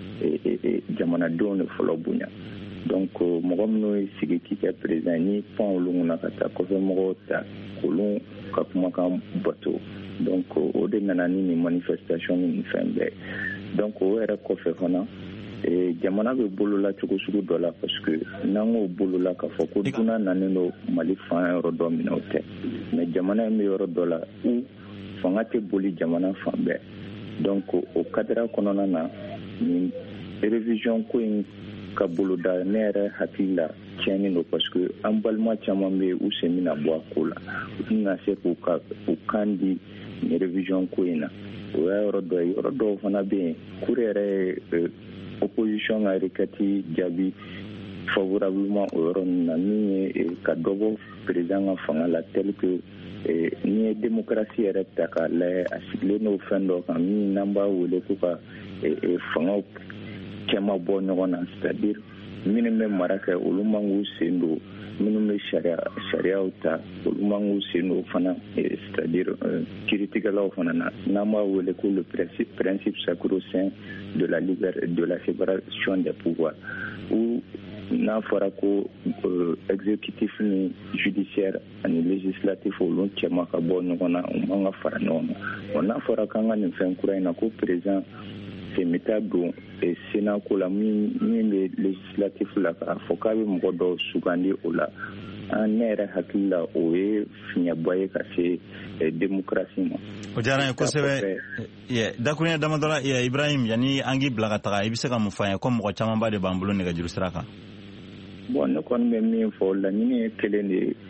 jamanadenw de fɔlɔ bonya donc mɔgɔ minnu ye sigi k'i kɛ président ni pan olu kunna ka taa kɔfɛ mɔgɔw ta k'olu ka kumakan bato donc o de nana ni nin manifestation ni fɛn bɛɛ donc o yɛrɛ kɔfɛ fana jamana bɛ bolola cogo sugu dɔ la parce que n'an k'o bolola k'a fɔ ko dunan nanen don Mali fan yɔrɔ dɔ minɛ o tɛ mais jamana in bɛ yɔrɔ dɔ la fanga tɛ boli jamana fan bɛɛ donc o cadre kɔnɔna na ni révision ko in ka boloda ne yɛrɛ hakili la tiɲɛni don parce que an balima caman bɛ u sen bɛna bɔ a ko la u tɛna se k'u kan di ni révision ko in na o y'a yɔrɔ dɔ ye yɔrɔ dɔw fana bɛ yen cour yɛrɛ ye opposition ka requête jaabi favorablement o yɔrɔ ninnu na min ye ka dɔ bɔ président ka fanga la tel que ni ye démocratie yɛrɛ ta k'a lajɛ a sigilen n'o fɛn dɔ kan min n'an b'a wele ko ka fangaw cɛma bɔ ɲɔgɔn na c'est-à-dire minnu bɛ mara kɛ olu man k'u sen don minnu bɛ sariyaw ta olu man k'u sen don fana c'est-à-dire kiiritigɛlaw fana na n'an b'a wele ko le principe sacro-saint de la séparation des pouvoirs ou n'a fɔra ko exécutif ni judiciaire ani législatif olu cɛma ka bɔ ɲɔgɔn na u man ka fara ɲɔgɔn kan n'a fɔra k'an ka nin fɛn kura in na ko président semita don sénat ko la min bɛ législatif la k'a fɔ k'a bɛ mɔgɔ dɔw sugandi o la ne yɛrɛ hakili la o ye fiɲɛba ye ka se démocratie ma. O diyara n ye kosɛbɛ dakuruɲɛ damadɔ la Ibrahim yanni an k'i bila ka taga i bɛ se ka mun fɔ an ye ko mɔgɔ camanba de b'an bolo nɛgɛjuru sira kan. Bon ne kɔni bɛ min fɔ laɲini ye kelen de ye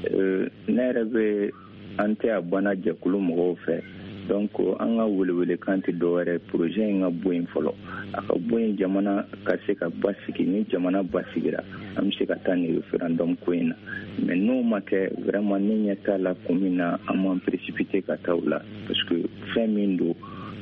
ne yɛrɛ bɛ an tɛ a banna jɛkulu mɔgɔw fɛ donc an ka welewele kan tɛ dɔwɛrɛ projet in ka bɔ yen fɔlɔ a ka bɔ yen jamana ka se ka basigi ni jamana basigira an bɛ se ka taa ni référendum ko in na mais n'o ma kɛ vraiment ne ɲɛ t'a la kun min na an m'an précipiter ka taa o la parce que fɛn min don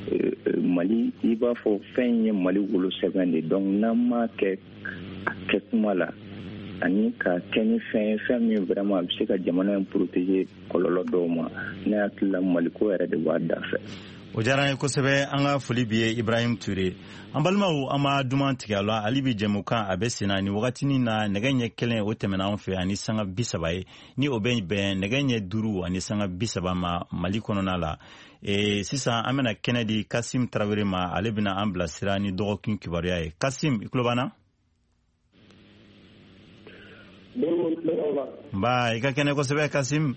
Mali i b'a fɔ fɛn ye Mali wolo sɛbɛn de donc n'an m'a kɛ a kɛ kuma la ani ka kɛ ni fɛn min vraiment a bɛ se ka jamana in protéger kɔlɔlɔ dɔw ma ne hakili la maliko yɛrɛ de b'a da fɛ. O diyara n ye kosɛbɛ. an ka foli bi ye Ibrahim Ture. an balimaw an ma duman tigɛ a la hali bi jɛmukan a bɛ senna ni wagatinin na nɛgɛ ɲɛ 1 o tɛmɛna an fɛ ani sanga 30 ye ni o bɛ bɛn nɛgɛ ɲɛ 5 ani sanga 30 ma Mali kɔnɔna la. Sisan an bɛna kɛnɛ di Kasim Tarawele ma ale bɛna an bilasira ni dɔgɔkun kibaruya ye. Kasim, i tulo b'an na? Nba, i ka kɛnɛ kosɛbɛ Kasim.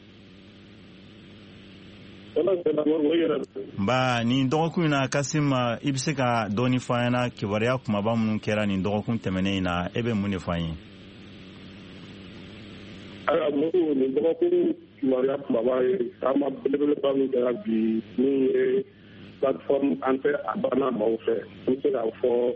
Nba, nin dɔgɔkun na Kasim, i bɛ se ka dɔɔni fɔ an ɲɛna kibaruya kumaba minnu kɛra nin dɔgɔkun tɛmɛnen na e bɛ mun de fɔ an ye? Nin dɔgɔkun kibaruya kumaba ye taama belebeleba min kɛra bi min ye plateforme an tɛ a banna maaw fɛ n bɛ se k'a fɔ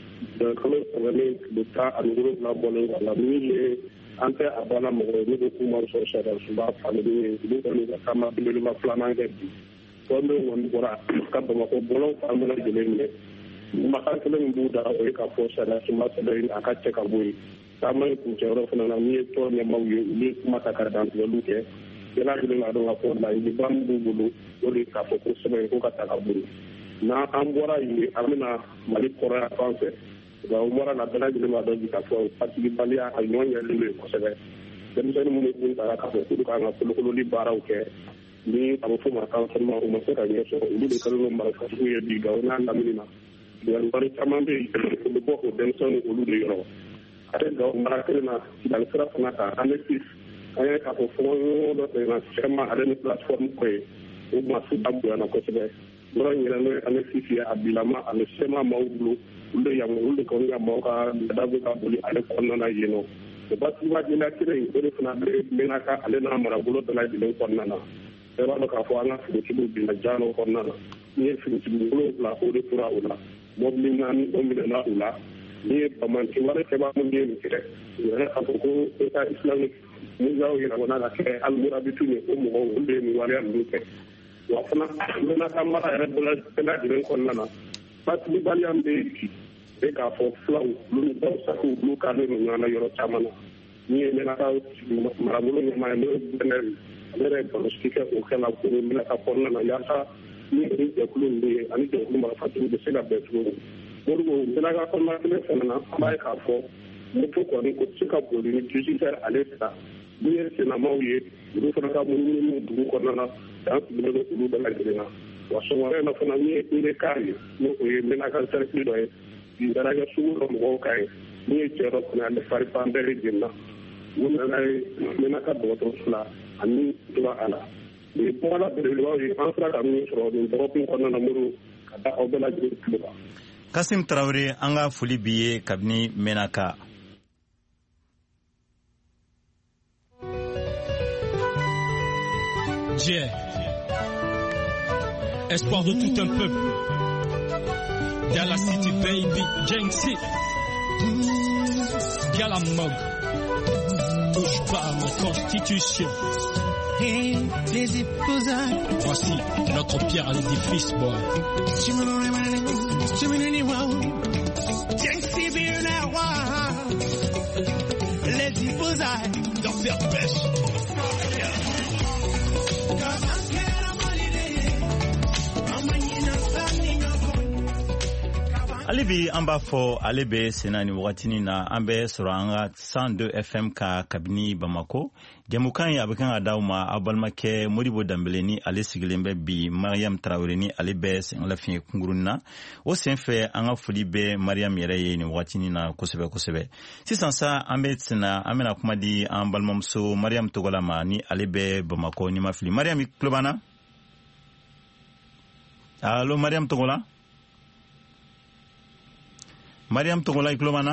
kalo tɛmɛnen tile 17 bɔlen a la min ye an tɛ a banna mɔgɔ ye ne bɛ kuma sɔrɔ sariya sunba falenni ye olu kɔni ka taama belebeleba filanan kɛ bi fɔ min kɔni bɔra ka Bamakɔ bɔlɔn fan bɛɛ lajɛlen minɛ makan kelen min b'u da o ye k'a fɔ sariya sunba sɛbɛn a ka cɛ ka bɔ yen taama in kuncɛyɔrɔ fana na min ye tɔn ɲɛmaaw ye olu ye kuma ta ka dantigɛliw kɛ bɛɛ lajɛlen k'a dɔn k'a fɔ laɲiniba min b'u bolo o de k'a fɔ ko sɛbɛn ko ka ta ka bɔ yen n'an bɔra yen an bɛna Mali kɔrɔya fan fɛ nka o bɔra la bɛɛ lajɛlen b'a dɔn bi k'a fɔ pasigibaliya a ɲɔgɔn ɲɛlen ye kosɛbɛ denmisɛnnin minnu kun taara k'a fɔ k'olu kan ka kolokololi baaraw kɛ ni a bɛ fɔ ma kanfɛnma o ma se ka ɲɛ sɔrɔ olu de kɛlen don marifatigiw ye bi nka o n'a lamini na wari caman bɛ yen o bɛ bɔ o denmisɛnnin olu de yɔrɔ ale nka o mara kelen na sidali sira fana kan an bɛ sisi an ye k'a fɔ fɔlɔ dɔ tɛmɛ na sɛma ale ni plateforme ko ye o ma se da bonyana kosɛbɛ yɔrɔ in yɛrɛ n'o ye an bɛ sisi ye a bilama ani sɛma maaw bolo olu de yan olu de kɔni ka maaw ka dadabu ka boli ale kɔnɔna yen nɔ o basiba jɛnɛya kelen in o de fana bɛ mɛnna ka ale n'a marabolo bɛɛ lajɛlen kɔnɔna na bɛɛ b'a dɔn k'a fɔ an ka finitigiw binna jaanɔ kɔnɔna na ni ye finitigi 7 o de tora o la mɔbili 4 o minɛna u la ni ye bamanti wɛrɛ kɛbaa minnu ye nin kɛ u yɛrɛ k'a fɔ ko état islamique musaw yɛrɛbana ka kɛ almorabitu ye o mɔgɔw olu de ye nin waleya ninnu kɛ wa fana mɛnna ka mara yɛrɛ bɛɛ lajɛlen kɔnɔna na basigibaliya bɛ yen bi e k'a fɔ filaw olu ni dɔw sago olu k'ale ninnu ɲɔgɔnna yɔrɔ caman na ni ye mɛnna ka marabolo ɲɛmaa ye n'o ye bɛnɛri ale yɛrɛ ye kɔlɔsili kɛ o kɛ la ko mɛnna ka kɔnɔna na yaasa ni jɛkulu ninnu ye ani jɛkulu marafatigiw bɛ se ka bɛn cogo min moribo mɛnna ka kɔnɔna kelen fana na an b'a ye k'a fɔ moto kɔni o tɛ se ka boli ni 18 heures ale ta ni ye senamaw ye olu fana ka munumunu dugu kɔnɔna na dan sigilen don olu bɛɛ lajɛlen na wa sɔgɔmada in na fana ni ye IBK ye n'o ye mɛnna ka cercle dɔ ye bi daraka sugu dɔ mɔgɔw ka ye ni ye cɛ dɔ fana ale fari fan bɛɛ de jenina u nana ye mɛnna ka dɔgɔtɔrɔso la ani tora a la nin bɔgɔla belebelebaw ye an sera ka min sɔrɔ nin dɔgɔkun kɔnɔna na mori ka da aw bɛɛ lajɛlen tulo kan. Kasim Tarawele, an ka foli bi ye kabini Mɛnaka. Yeah. Espoir de tout un peuple. Gala City baby, Jenksy. Gala Mog. Touche pas à ma constitution. Et les épousailles. Voici notre pierre à l'édifice, boy. Jenksy bien la roi. Les épousailles. Docteur Pêche. Ale bi an b'a fɔ ale bɛ senna ni wagatinin na an bɛ sɔrɔ an ka 102 FM ka kabini Bamako. Jamukan ye a bɛ kan ka d'aw ma aw balimakɛ Modibo Danbele ni ale sigilen bɛ bi Mariam Tarawele ni ale bɛ sɛngɛlafiɲɛ kungurunin na. O senfɛ an ka foli bɛ Mariam yɛrɛ ye nin wagatinin na kosɛbɛ kosɛbɛ. Sisan sa an bɛna kuma di an balimamuso Mariam Togola ma ni ale bɛ Bamako ni ma fili. Mariam, i tulo b'an na? Allo Mariam Togola? Mariam Togola, i tulo b'an na?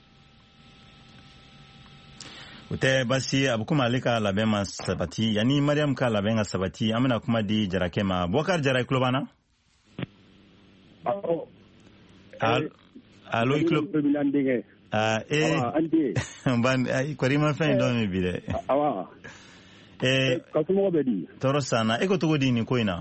O tɛ basi a bɛ komi ale ka labɛn ma sabati yanni Mariam ka labɛn ka sabati an bɛna kuma di Jarakɛ ma. Bubakari Jara, i tulo b'an na? Allo, i tulo kɔri ma fɛn dɔn min bi dɛ. Kasumɔgɔ bɛ di? Tɔɔrɔ sanna. E ko cogo di nin ko in na?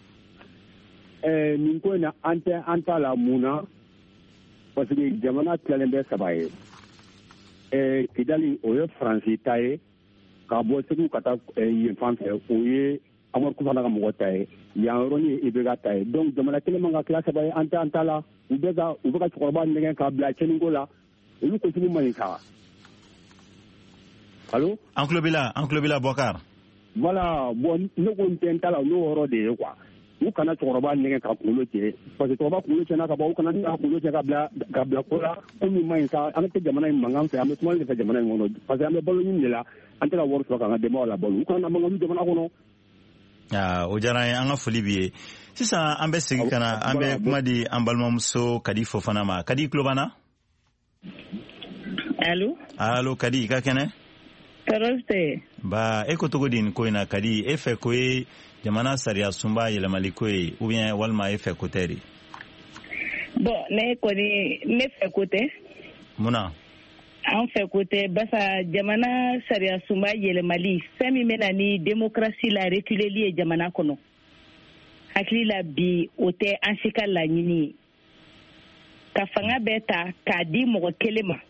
Nin ko in na an t'a la mun na? Parce que jamana tilalen bɛ 3 ye. Kidali o ye Faransi ta ye ka bɔ Segu ka taa yen fan fɛ o ye Amadu Kufana ka mɔgɔ ta ye yan yɔrɔnin ye IBK ta ye donc jamana kelen man ka kila saba ye an ta la u bɛ ka cɛkɔrɔba nɛgɛn k'a bila cɛninko la olu ko sugu man ɲi sa. Allo an tulo b'i la Bokar. Voilà bon ne ko n tɛ n ta la n'o yɔrɔ de ye quoi u kana cɛkɔrɔba nɛgɛn ka kunkolo cɛ parce que cɛkɔrɔba kunkolo cɛna ka ban u kana taa kunkolo cɛ ka bila ko la ko min man ɲi sa an tɛ jamana in mankan fɛ an bɛ sumali de fɛ jamana in kɔnɔ parce que an bɛ balo ɲini de la an tɛ ka wari sɔrɔ k'an ka denbayaw labalo u kana mankan jamana kɔnɔ. O diyara an ye an ka foli b'i ye sisan an bɛ segin ka na an bɛ kuma di an balimamuso Kadi Fofana ma. Kadi tulo b'an na? Allo Kadi i ka kɛnɛ? Tɔɔrɔ ba e ko cogo di nin ko in na Kadi e fɛ ko ye jamana sariya sunba yɛlɛmali ko ye ou bien walima e fɛ ko tɛ de? Bon ne kɔni ne fɛ ko tɛ. Munna? An fɛ ko tɛ basa jamana sariya sunba yɛlɛmali fɛn min bɛ na ni démocratie la reculeli ye jamana kɔnɔ hakili la bi o tɛ an si ka laɲini ye ka fanga bɛɛ ta k'a di mɔgɔ kelen ma.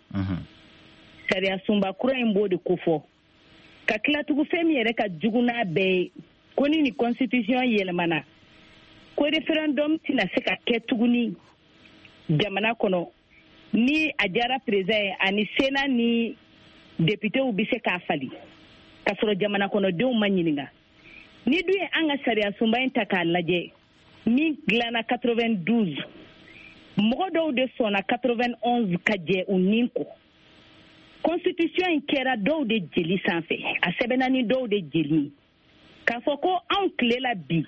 Sariya sunba kura in b'o de ko fɔ ka tilatugu fɛn min yɛrɛ ka jugu n'a bɛɛ ye ko ni constitution yɛlɛmana ko référendum tɛna se ka kɛ tuguni jamana kɔnɔ ni a diyara président ye ani sénat ni députéw bɛ se k'a fali ka sɔrɔ jamana kɔnɔdenw ma ɲininka ni dun ye an ka sariya sunba in ta k'a lajɛ min dilanna 92 mɔgɔ dɔw de sɔnna 91 ka jɛ u nin kɔ constitution in kɛra dɔw de jeli sanfɛ a sɛbɛnna ni dɔw de jeli k'a fɔ ko anw tilela bi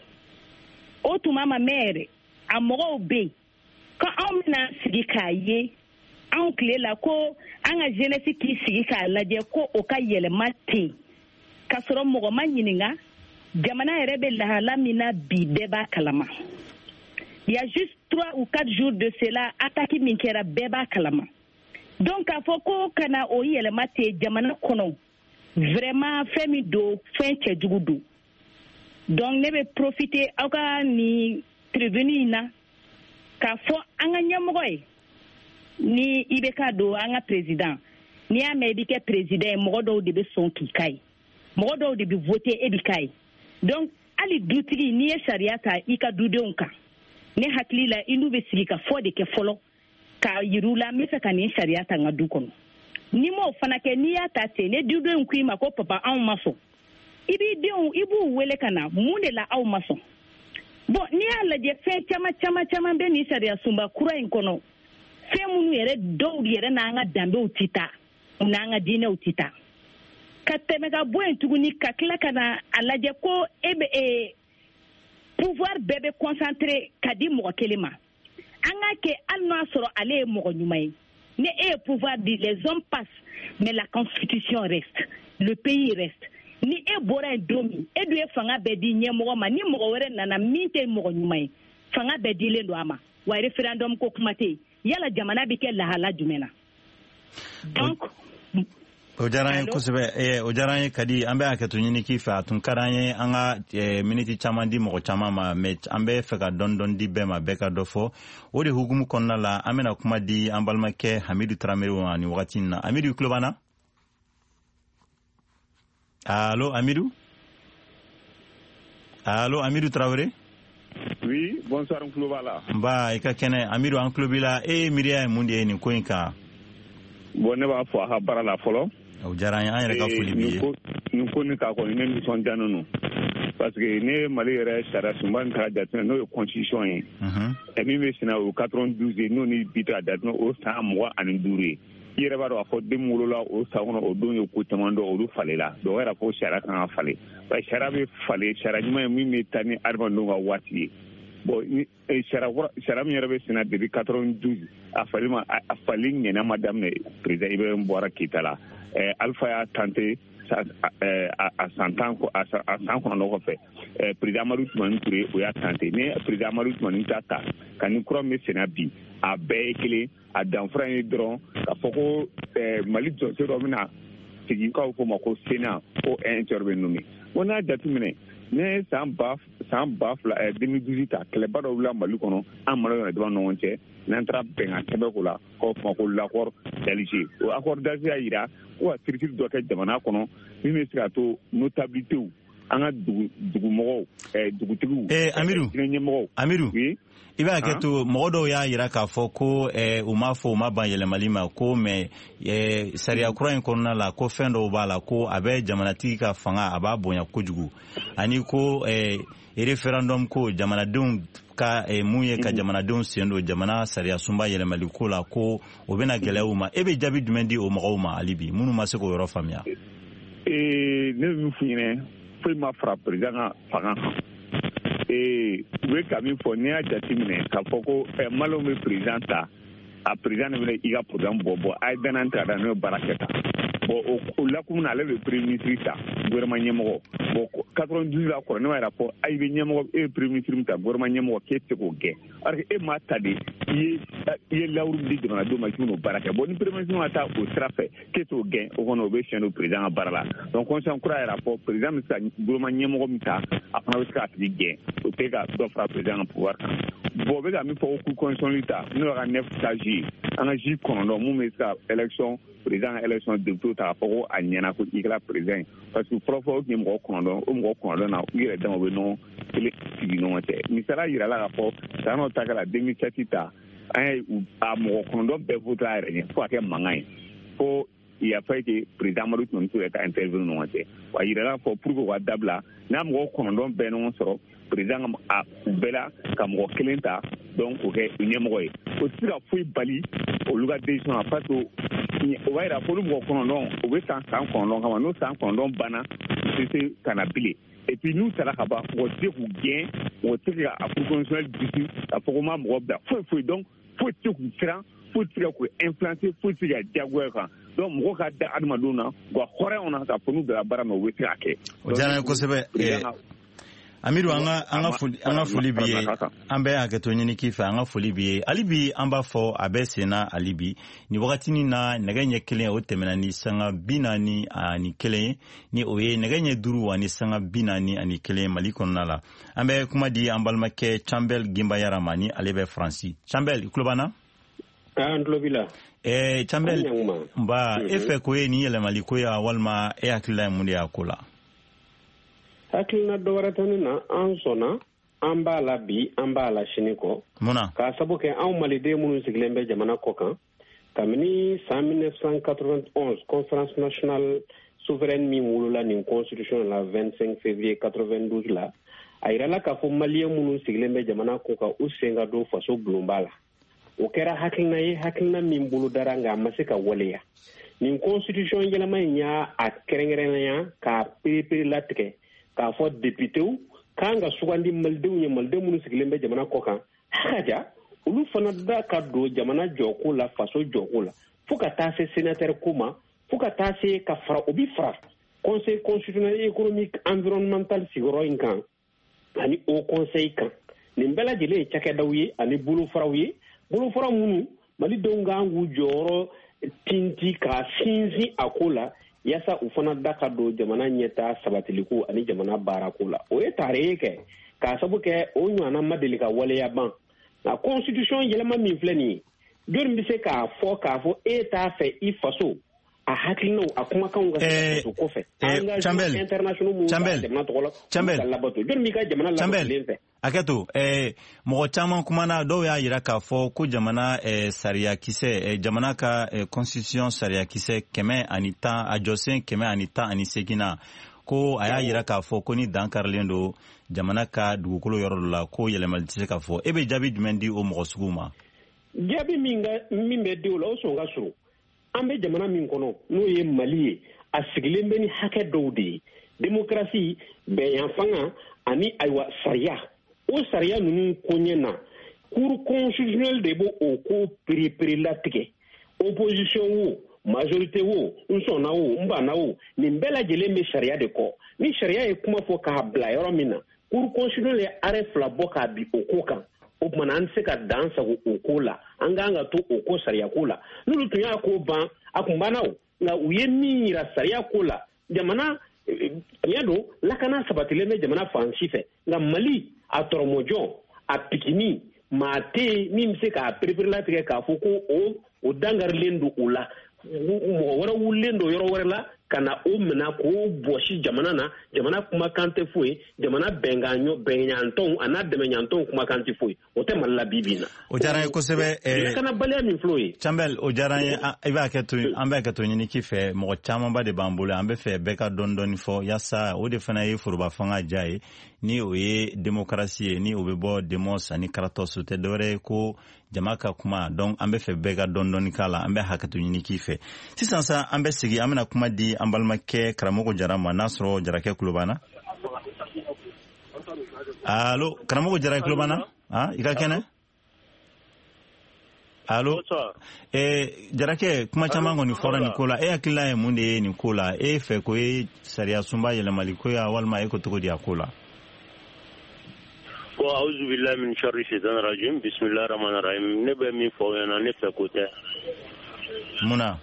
o tuma ma mɛn yɛrɛ a mɔgɔw bɛ yen ko anw bɛna sigi k'a ye anw tilela ko an ka jeunesse k'i sigi k'a lajɛ ko o ka yɛlɛma ten k'a sɔrɔ mɔgɔ ma ɲininka jamana yɛrɛ bɛ lahala min na bi bɛɛ b'a kalama il y a juste 3 ou 4 jours de cela attaque min kɛra bɛɛ b'a kalama donc k'a fɔ ko kana o yɛlɛma ten jamana kɔnɔ vraiment fɛn min don fɛn cɛjugu don donc ne bɛ profiter aw ka ni tribune in na k'a fɔ an ka ɲɛmɔgɔ ye ni i bɛ ka don an ka président n'i y'a mɛn i bɛ kɛ président ye mɔgɔ dɔw de bɛ sɔn k'i ka ye mɔgɔ dɔw de bɛ voter e bɛ ka ye donc hali dutigi n'i ye sariya ta i ka dudenw kan ne hakili la i n'u bɛ sigi ka fɔ de kɛ fɔlɔ k'a yir'u la n bɛ fɛ ka nin sariya ta n ka du kɔnɔ ni m'o fana kɛ n'i y'a ta ten ne dudenw k'i ma ko papa anw ma sɔn i b'u wele ka na mun de la aw ma sɔn bon n'i y'a lajɛ fɛn caman bɛ nin sariya sunba kura in kɔnɔ fɛn minnu yɛrɛ dɔw yɛrɛ n'an ka danbew tɛ taa n'an ka diinɛw tɛ taa ka tɛmɛ ka bɔ yen tuguni ka tila ka na a lajɛ ko e bɛ pouvoir bɛɛ bɛ concentré ka di mɔgɔ kelen ma an ka kɛ hali n'a sɔrɔ ale ye mɔgɔ ɲuman ye ni e ye pouvoir di les hommes passent mais la constitution reste le pays reste ni e bɔra yen don min e dun ye fanga bɛɛ di ɲɛmɔgɔ ma ni mɔgɔ wɛrɛ nana min tɛ mɔgɔ ɲuman ye fanga bɛɛ dilen don a ma wa référendum ko kuma tɛ yen yala jamana bɛ kɛ lahala jumɛn na donc o diyara an ye kosɛbɛ o diyara an ye Kadi an bɛ hakɛto ɲini k'i fɛ a tun ka di an ye an ka miniti caman di mɔgɔ caman ma mais an bɛ fɛ ka dɔɔni di bɛɛ ma bɛɛ ka dɔ fɔ o de hukumu kɔnɔna la an bɛna kuma di an balimakɛ Hamidu Tarawele ma nin wagati in na Hamidu i tulo b'an na allo Hamidu Tarawele oui bonsoir n tulo b'a la nba i ka kɛnɛ Hamidu an tulo b'i la e miiriya ye mun de ye nin ko in kan bon ne b'a fɔ a ka baara la fɔlɔ o diyara an ye an yɛrɛ ka foli b'i ye nin ko nin k'a kɔni ne nisɔndiya ninnu parce que ne Mali yɛrɛ sariya sunba in kɛra jateminɛ n'o ye constitution ye min bɛ senna o 92 ye n'o ni bi ta jateminɛ o san 25 ye i yɛrɛ b'a dɔn k'a fɔ den wolola o san kɔnɔ o don ye ko caman dɔn olu falela donc o yɛrɛ ko sariya kan ka falen parce que sariya bɛ falen sariya ɲuman ye min bɛ taa ni adamadenw ka waati ye bon sariya min yɛrɛ bɛ senna depuis 92 a fali ɲɛna ma daminɛ président Ibrahim Boubacar Keïta la Alpha y'a tenté a san 10 a san 9 kɔfɛ président Amadou Toumani Touré o y'a tenté ni président Amadou Toumani t'a ta ka ni kura min bɛ senna bi a bɛɛ ye kelen a danfara ye dɔrɔn k'a fɔ ko Mali jɔsen dɔ bɛna sigi k'aw fɔ ma ko Sénat ko un tiers bɛ nommé bon n'a jateminɛ ne san ba fila 2018 a kɛlɛba dɔ wula Mali kɔnɔ an Maliyɛnw dama ni ɲɔgɔn cɛ n'an taara bɛnkan sɛbɛn ko la k'o fɔ ko l'accord d'Alger o accord d'Alger y'a yira ko ka critique dɔ kɛ jamana kɔnɔ min bɛ se ka to notabilités an ka dugumɔgɔw dugutigiw Amiru i b'a kɛ to mɔgɔ dɔw y'a yira k'a fɔ ko u m'a fɔ u ma ban yɛlɛmali ma ko mais sariya kura in kɔnɔna la ko fɛn dɔw b'a la ko a bɛ jamanatigi ka fanga a b'a bonya kojugu ani ko référendum ko jamanadenw ka mun ye ka jamanadenw sen don jamana sariya sunba yɛlɛmali ko la ko o bɛna gɛlɛya u ma e bɛ jaabi jumɛn di o mɔgɔw ma hali bi minnu ma se k'o yɔrɔ faamuya ne bɛ min f'i ɲɛna foyi ma fara président ka fanga kan u bɛ ka min fɔ n'i y'a jateminɛ k'a fɔ ko Maliɲɛnw bɛ président ta a président de bɛ i ka programme bɔ a ye danaya ta n'o ye baara kɛ ta bon o lakumu na ale bɛ premier ministre ta gouvernement ɲɛmɔgɔ bon 92 la kɔrɔ ne b'a yira fɔ a bɛ ɲɛmɔgɔ e ye premier ministre min ta gouvernement ɲɛmɔgɔ k'e tɛ k'o kɛ parce que e m'a ta de i ye lawuru di jamanadenw ma k'i bɛn'o baara kɛ bon ni premier ministre ma taa o sira fɛ k'e t'o gɛn o kɔni o bɛ fiɲɛ don président ka baara la donc constitution kura yɛrɛ fɔ président bɛ se ka gouvernement ɲɛmɔgɔ min ta a fana bɛ se k'a tigi gɛn o tɛ ka dɔ fara président ka pouvoir kan bon o bɛ ka min fɔ o cour constitutionnelle ta n'o y'a ka 9 sages ye an ka juge 9 mun bɛ se ka élection président ka élection député ta fɔ ko a ɲɛna ko i kɛra président parce que fɔlɔfɔlɔ o tun ye mɔgɔ 9 o mɔgɔ 9 na u yɛrɛ dama bɛ ɲɔgɔn kelen sigi ɲɔgɔn cɛ misaliya yira la k'a fɔ san n'o ta kɛra 2007 ta an ye a mɔgɔ 9 bɛɛ voté a yɛrɛ ɲɛ fo ka kɛ mankan ye fo il a fallu que président Amadu Tumani Ture ka intervenir ɲɔgɔn cɛ wa yira la fɔ pour que o ka dabila n'a mɔgɔ 9 bɛɛ ɲɔgɔn sɔrɔ président a bɛɛ la ka mɔgɔ kelen ta donc o kɛ ɲɛmɔgɔ ye o tɛ se ka foyi bali olu ka décision na parce que o b'a yira fo olu mɔgɔ 9 o bɛ san 9 kama n'o san 9 banna u tɛ se ka na bilen et puis n'u taara ka ban mɔgɔ tɛ se k'u gɛn mɔgɔ tɛ se ka a cour constitutionnelle bisi k'a fɔ ko ma mɔgɔ bila foyi donc foyi tɛ se k'u siran foyi tɛ se ka k'u influencer foyi tɛ se ka diyagoya kan donc mɔgɔ ka da adamadenw na wa hɔrɔnw na k'a fɔ n'u bila baara ma u bɛ se k'a kɛ. o diyara n ye kosɛbɛ Amiru an ka foli bi ye an bɛ hakɛto ɲini k'i fɛ an ka foli bi ye hali bi an b'a fɔ a bɛ senna hali bi ni wagatinin na nɛgɛ ɲɛ kelen o tɛmɛna ni sanga 41 ni o ye nɛgɛ ɲɛ 5 ani sanga 41 Mali kɔnɔna la an bɛ kuma di an balimakɛ Chambel Gimbayara ma ni ale bɛ Faransi Chambel i tulo b'an na an tulo b'i la Chambel nba e fɛ ko ye ni yɛlɛmali ko ya walima e hakilila ye mun de y'a ko la hakilina dɔ wɛrɛ tɛ ne na an sɔnna an b'a la bi an b'a la sini kɔ munna k'a sabu kɛ anw maliden minnu sigilen bɛ jamana kɔ kan kabini san 1991 conférence nationale souveraine min wolola nin constitution la 25 février 92 la a yirala k'a fɔ maliyɛn minnu sigilen bɛ jamana kɔ kan u sen ka don faso bulonba la o kɛra hakilina ye hakilina min bolodara nka a ma se ka waleya nin constitution yɛlɛma in y'a kɛrɛnkɛrɛnnenya k'a perepere latigɛ k'a fɔ députéw kan ka sugandi malidenw ye malidenw minnu sigilen bɛ jamana kɔ kan hakaja olu fana da ka don jamana jɔko la faso jɔko la fo ka taa se sénateur ko ma fo ka taa se ka fara o bi fara conseil constitutionnel économique environnemental sigiyɔrɔ in kan ani o conseil kan nin bɛɛ lajɛlen ye cakɛdaw ye ani bolofaraw ye bolofara minnu malidenw kan k'u jɔyɔrɔ tinti k'a sinsin a ko la yasa u fana da ka don jamana ɲɛtaa sabatiliko ani jamana baarako la o ye tare ye kɛ k'a sabu kɛ o ɲɔgɔnna ma deli ka waleya ban nka constitution yɛlɛma min filɛ nin ye jɔnni bɛ se k'a fɔ e t'a fɛ i faso a hakilinaw a kumakanw ka se ka kɔfɛ engagement international mun b'a jamana tɔgɔ la ka labato jɔnni b'i ka jamana labatolen fɛ Aketo, mɔgɔ caman kumana dɔw y'a yira k'a fɔ ko jamana sariya kisɛ jamana ka constitution sariya kisɛ 110 a jɔsen 118 na ko a y'a yira k'a fɔ ko ni dankarilen don jamana ka dugukolo yɔrɔ dɔ la ko yɛlɛmali tɛ se ka fɔ e bɛ jaabi jumɛn di o mɔgɔ sugu ma jaabi min bɛ di o la o sɔn ka surun an bɛ jamana min kɔnɔ n'o ye Mali ye a sigilen bɛ ni hakɛ dɔw de ye démocratie bɛnyan fanga ani ayiwa sariya o sariya ninnu koɲɛ na cour constitutionnelle de b'o o ko perepere latigɛ opposition wo majorité wo n sɔnna wo n banna wo nin bɛɛ lajɛlen bɛ sariya de kɔ ni sariya ye kuma fɔ k'a bila yɔrɔ min na cour constitutionnelle ye arrêt 2 bɔ k'a bi o ko kan o tuma an tɛ se ka dan sago o ko la an k'an ka to o ko sariya ko la n'olu tun y'a ko ban a tun banna o nka u ye min yira sariya ko la jamana Tiɲɛ lakana sabatilen bɛ jamana fan si fɛ nka Mali a tɔrɔmɔjɔn a pikini maa tɛ min bɛ se k'a pereperelatigɛ k'a fɔ ko o dangarilen don o la mɔgɔ wɛrɛ wulilen don yɔrɔ wɛrɛ la ka na o minɛ k'o bɔsi jamana na jamana kumakan tɛ foyi jamana bɛnɲantɔnw a n'a dɛmɛɲantɔnw kumakan tɛ foyi o tɛ Mali la bi bi in na. O diyara n ye kosɛbɛ. Lakanabaliya min filɛ o ye. Chambel o diyara n ye i b'a kɛ to an bɛ kɛ to ɲini k'i fɛ mɔgɔ camanba de b'an bolo an bɛ fɛ bɛɛ ka dɔɔni fɔ yaasa o de fana ye foroba fanga ja ye ni o ye démocratie ye ni o bɛ bɔ demos ani karatos o tɛ dɔwɛrɛ ye ko jama ka kuma donc an bɛ fɛ bɛɛ ka dɔɔni k'a la an bɛ hakɛto ɲini k'i fɛ sisan sa an bɛ sigi an bɛna kuma di an balimakɛ karamɔgɔ Jara ma n'a sɔrɔ Jarakɛ tulo b'an na. Allo karamɔgɔ Jara tulo b'an na i ka kɛnɛ. Allo Jarakɛ kuma caman kɔni fɔra nin ko la e hakilila ye mun de ye nin ko la e fɛ ko ye sariya sunba yɛlɛmali ko ya walima e ko cogo di a ko la. Bon auzu billahi min sharri shaitanir rajim bismillahir rahmanir rahim ne bɛ min fɔ yana ne fɛ ko tɛ. Munna?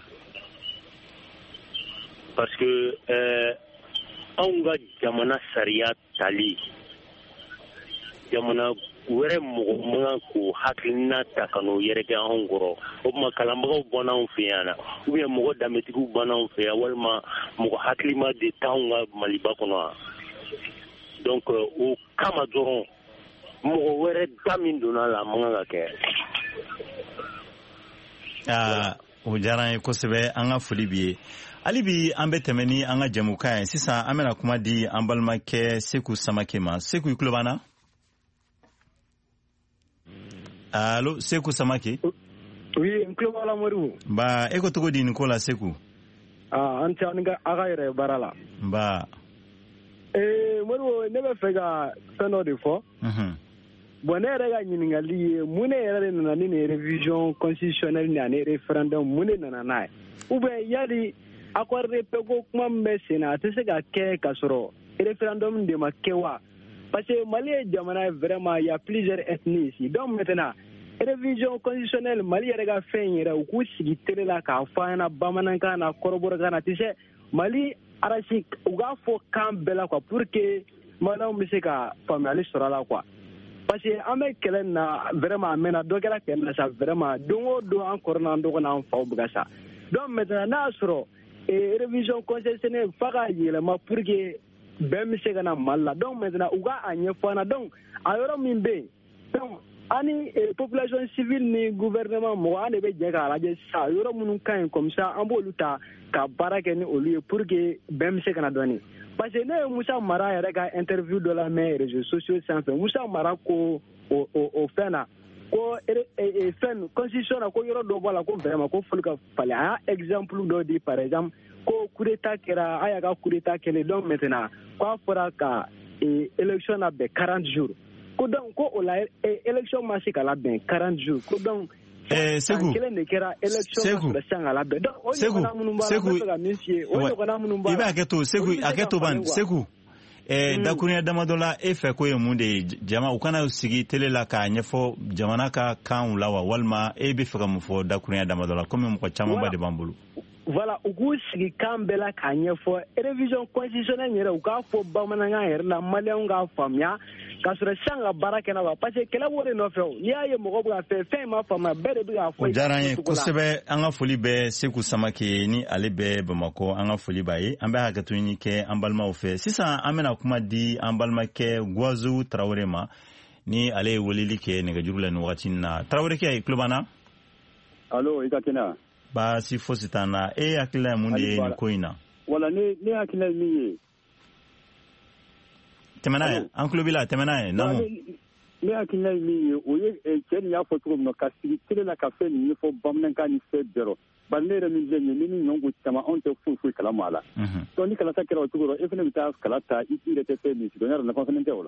Parce que anw ka jamana sariya tali jamana wɛrɛ mɔgɔ man k'o hakilina ta ka n'o yɛrɛkɛ anw kɔrɔ o tuma kalanbagaw bɔnna anw fɛ yan na ubiyɛn mɔgɔ danbetigiw bɔnna anw fɛ yan walima mɔgɔ hakilima de t'anw ka Maliba kɔnɔ yan donc o kama dɔrɔn mɔgɔ wɛrɛ da min donna la a man kan ka kɛ. O diyara n ye kosɛbɛ an ka foli b'i ye hali bi an bɛ tɛmɛ ni an ka jɛmukan ye sisan an bɛna kuma di an balimakɛ Seku Samake ma Seku i tulo b'an na. Allo Seku Samake. Oui n tulo b'a la Modibo. Nba e ko cogo di nin ko la Seku. An tɛ an ka a ka yɛrɛ baara la. Nba. Modibo ne bɛ fɛ ka fɛn dɔ de fɔ. Bon ne yɛrɛ ka ɲininkali ye mun ne yɛrɛ de nana ni nin révision constitutionnelle ni ani référendum mun de nana n'a ye ou bien yali accord de paix ko kuma min bɛ sen na a tɛ se ka kɛ ka sɔrɔ référendum de ma kɛ wa parce que Mali ye jamana ye vraiment il y a plusieurs ethnies ici donc maintenant révision constitutionnelle Mali yɛrɛ ka fɛn yɛrɛ u k'u sigi télé la k'a fɔ an ɲɛna bamanankan na kɔrɔbɔrɔkan na tu sais Mali arasi u k'a fɔ kan bɛɛ la quoi pour que maliyɛnw bɛ se ka faamuyali sɔrɔ a la quoi. Parce que an bɛ kɛlɛ na vraiment a mɛnna dɔ kɛra kɛlɛ na sa vraiment don o don an kɔrɔ n'an dɔgɔ n'an faw bɛ ka sa donc maintenant n'a y'a sɔrɔ révision constitutionnelle f'a ka yɛlɛma pour que bɛn bɛ se ka na Mali la donc maintenant u ka a ɲɛfɔ an na donc a yɔrɔ min bɛ yen donc ani population civile ni gouvernement mɔgɔ an de bɛ jɛ k'a lajɛ sisan yɔrɔ minnu ka ɲi comme ça an b'olu ta ka baara kɛ ni olu ye pour que bɛn bɛ se ka na dɔɔnin. Parce que ne ye Musa Mara yɛrɛ ka interview dɔ la mɛn réseaux sociaux sanfɛ Musa Mara ko o fɛn na ko fɛn constitution na ko yɔrɔ dɔ bɔ la ko vraiment ko foli ka falen a y'a exemple dɔ di par exemple ko coup d'état kɛra a y'a ka coup d'état kɛlen donc maintenant k'a fɔra ka élection na bɛn 40 jours ko donc ko o la élection ma se ka labɛn 40 jours ko donc Seku i b'a kɛ to Seku a kɛ to ban Seku dakurunya damadɔ la e fɛ ko ye mun de ye jama u kana sigi télé la k'a ɲɛfɔ jamana ka kanw la wa walima e bɛ fɛ ka mun fɔ dakurunya damadɔ la komi mɔgɔ camanba de b'an bolo. Voilà u k'u sigi kan bɛɛ la k'a ɲɛfɔ révision constitutionnelle yɛrɛ u k'a fɔ bamanankan yɛrɛ la maliyɛnw k'a faamuya k'a sɔrɔ sisan ka baara kɛ na wa parce que kɛlɛ b'o de nɔfɛ o n'i y'a ye mɔgɔw bɛ ka fɛn ma faamuya bɛɛ de bɛ k'a fɔ. O diyara n ye kosɛbɛ an ka foli bɛ Seku Samake ni ale bɛ Bamakɔ an ka foli b'a ye an bɛ hakɛto ɲini kɛ an balimaw fɛ sisan an bɛna kuma di an balimakɛ Guazo Tarawele ma ni ale ye weleli kɛ nɛgɛjuru la nin wagati in na Tarawele kɛ i tulo b'an na. Allo i ka kɛnɛ. Baasi fosi t'an na e hakilila ye mun de ye nin ko in na. Wala ne hakilila ye min ye. Tɛmɛna ye an tulo b'i la tɛmɛna ye namu. Ne hakilila ye min ye o ye cɛ nin y'a fɔ cogo min na ka sigi télé la ka fɛn nin ɲɛfɔ bamanankan ni fɛn bɛɛ rɔ bari ne yɛrɛ min filɛ nin ye ni ɲɔgɔn ko caman anw tɛ foyi kalama a la. donc ni kalata kɛra o cogo rɔ e fana bɛ taa kala ta i yɛrɛ tɛ fɛn min si dɔn yɛrɛ nafa fana tɛ o la.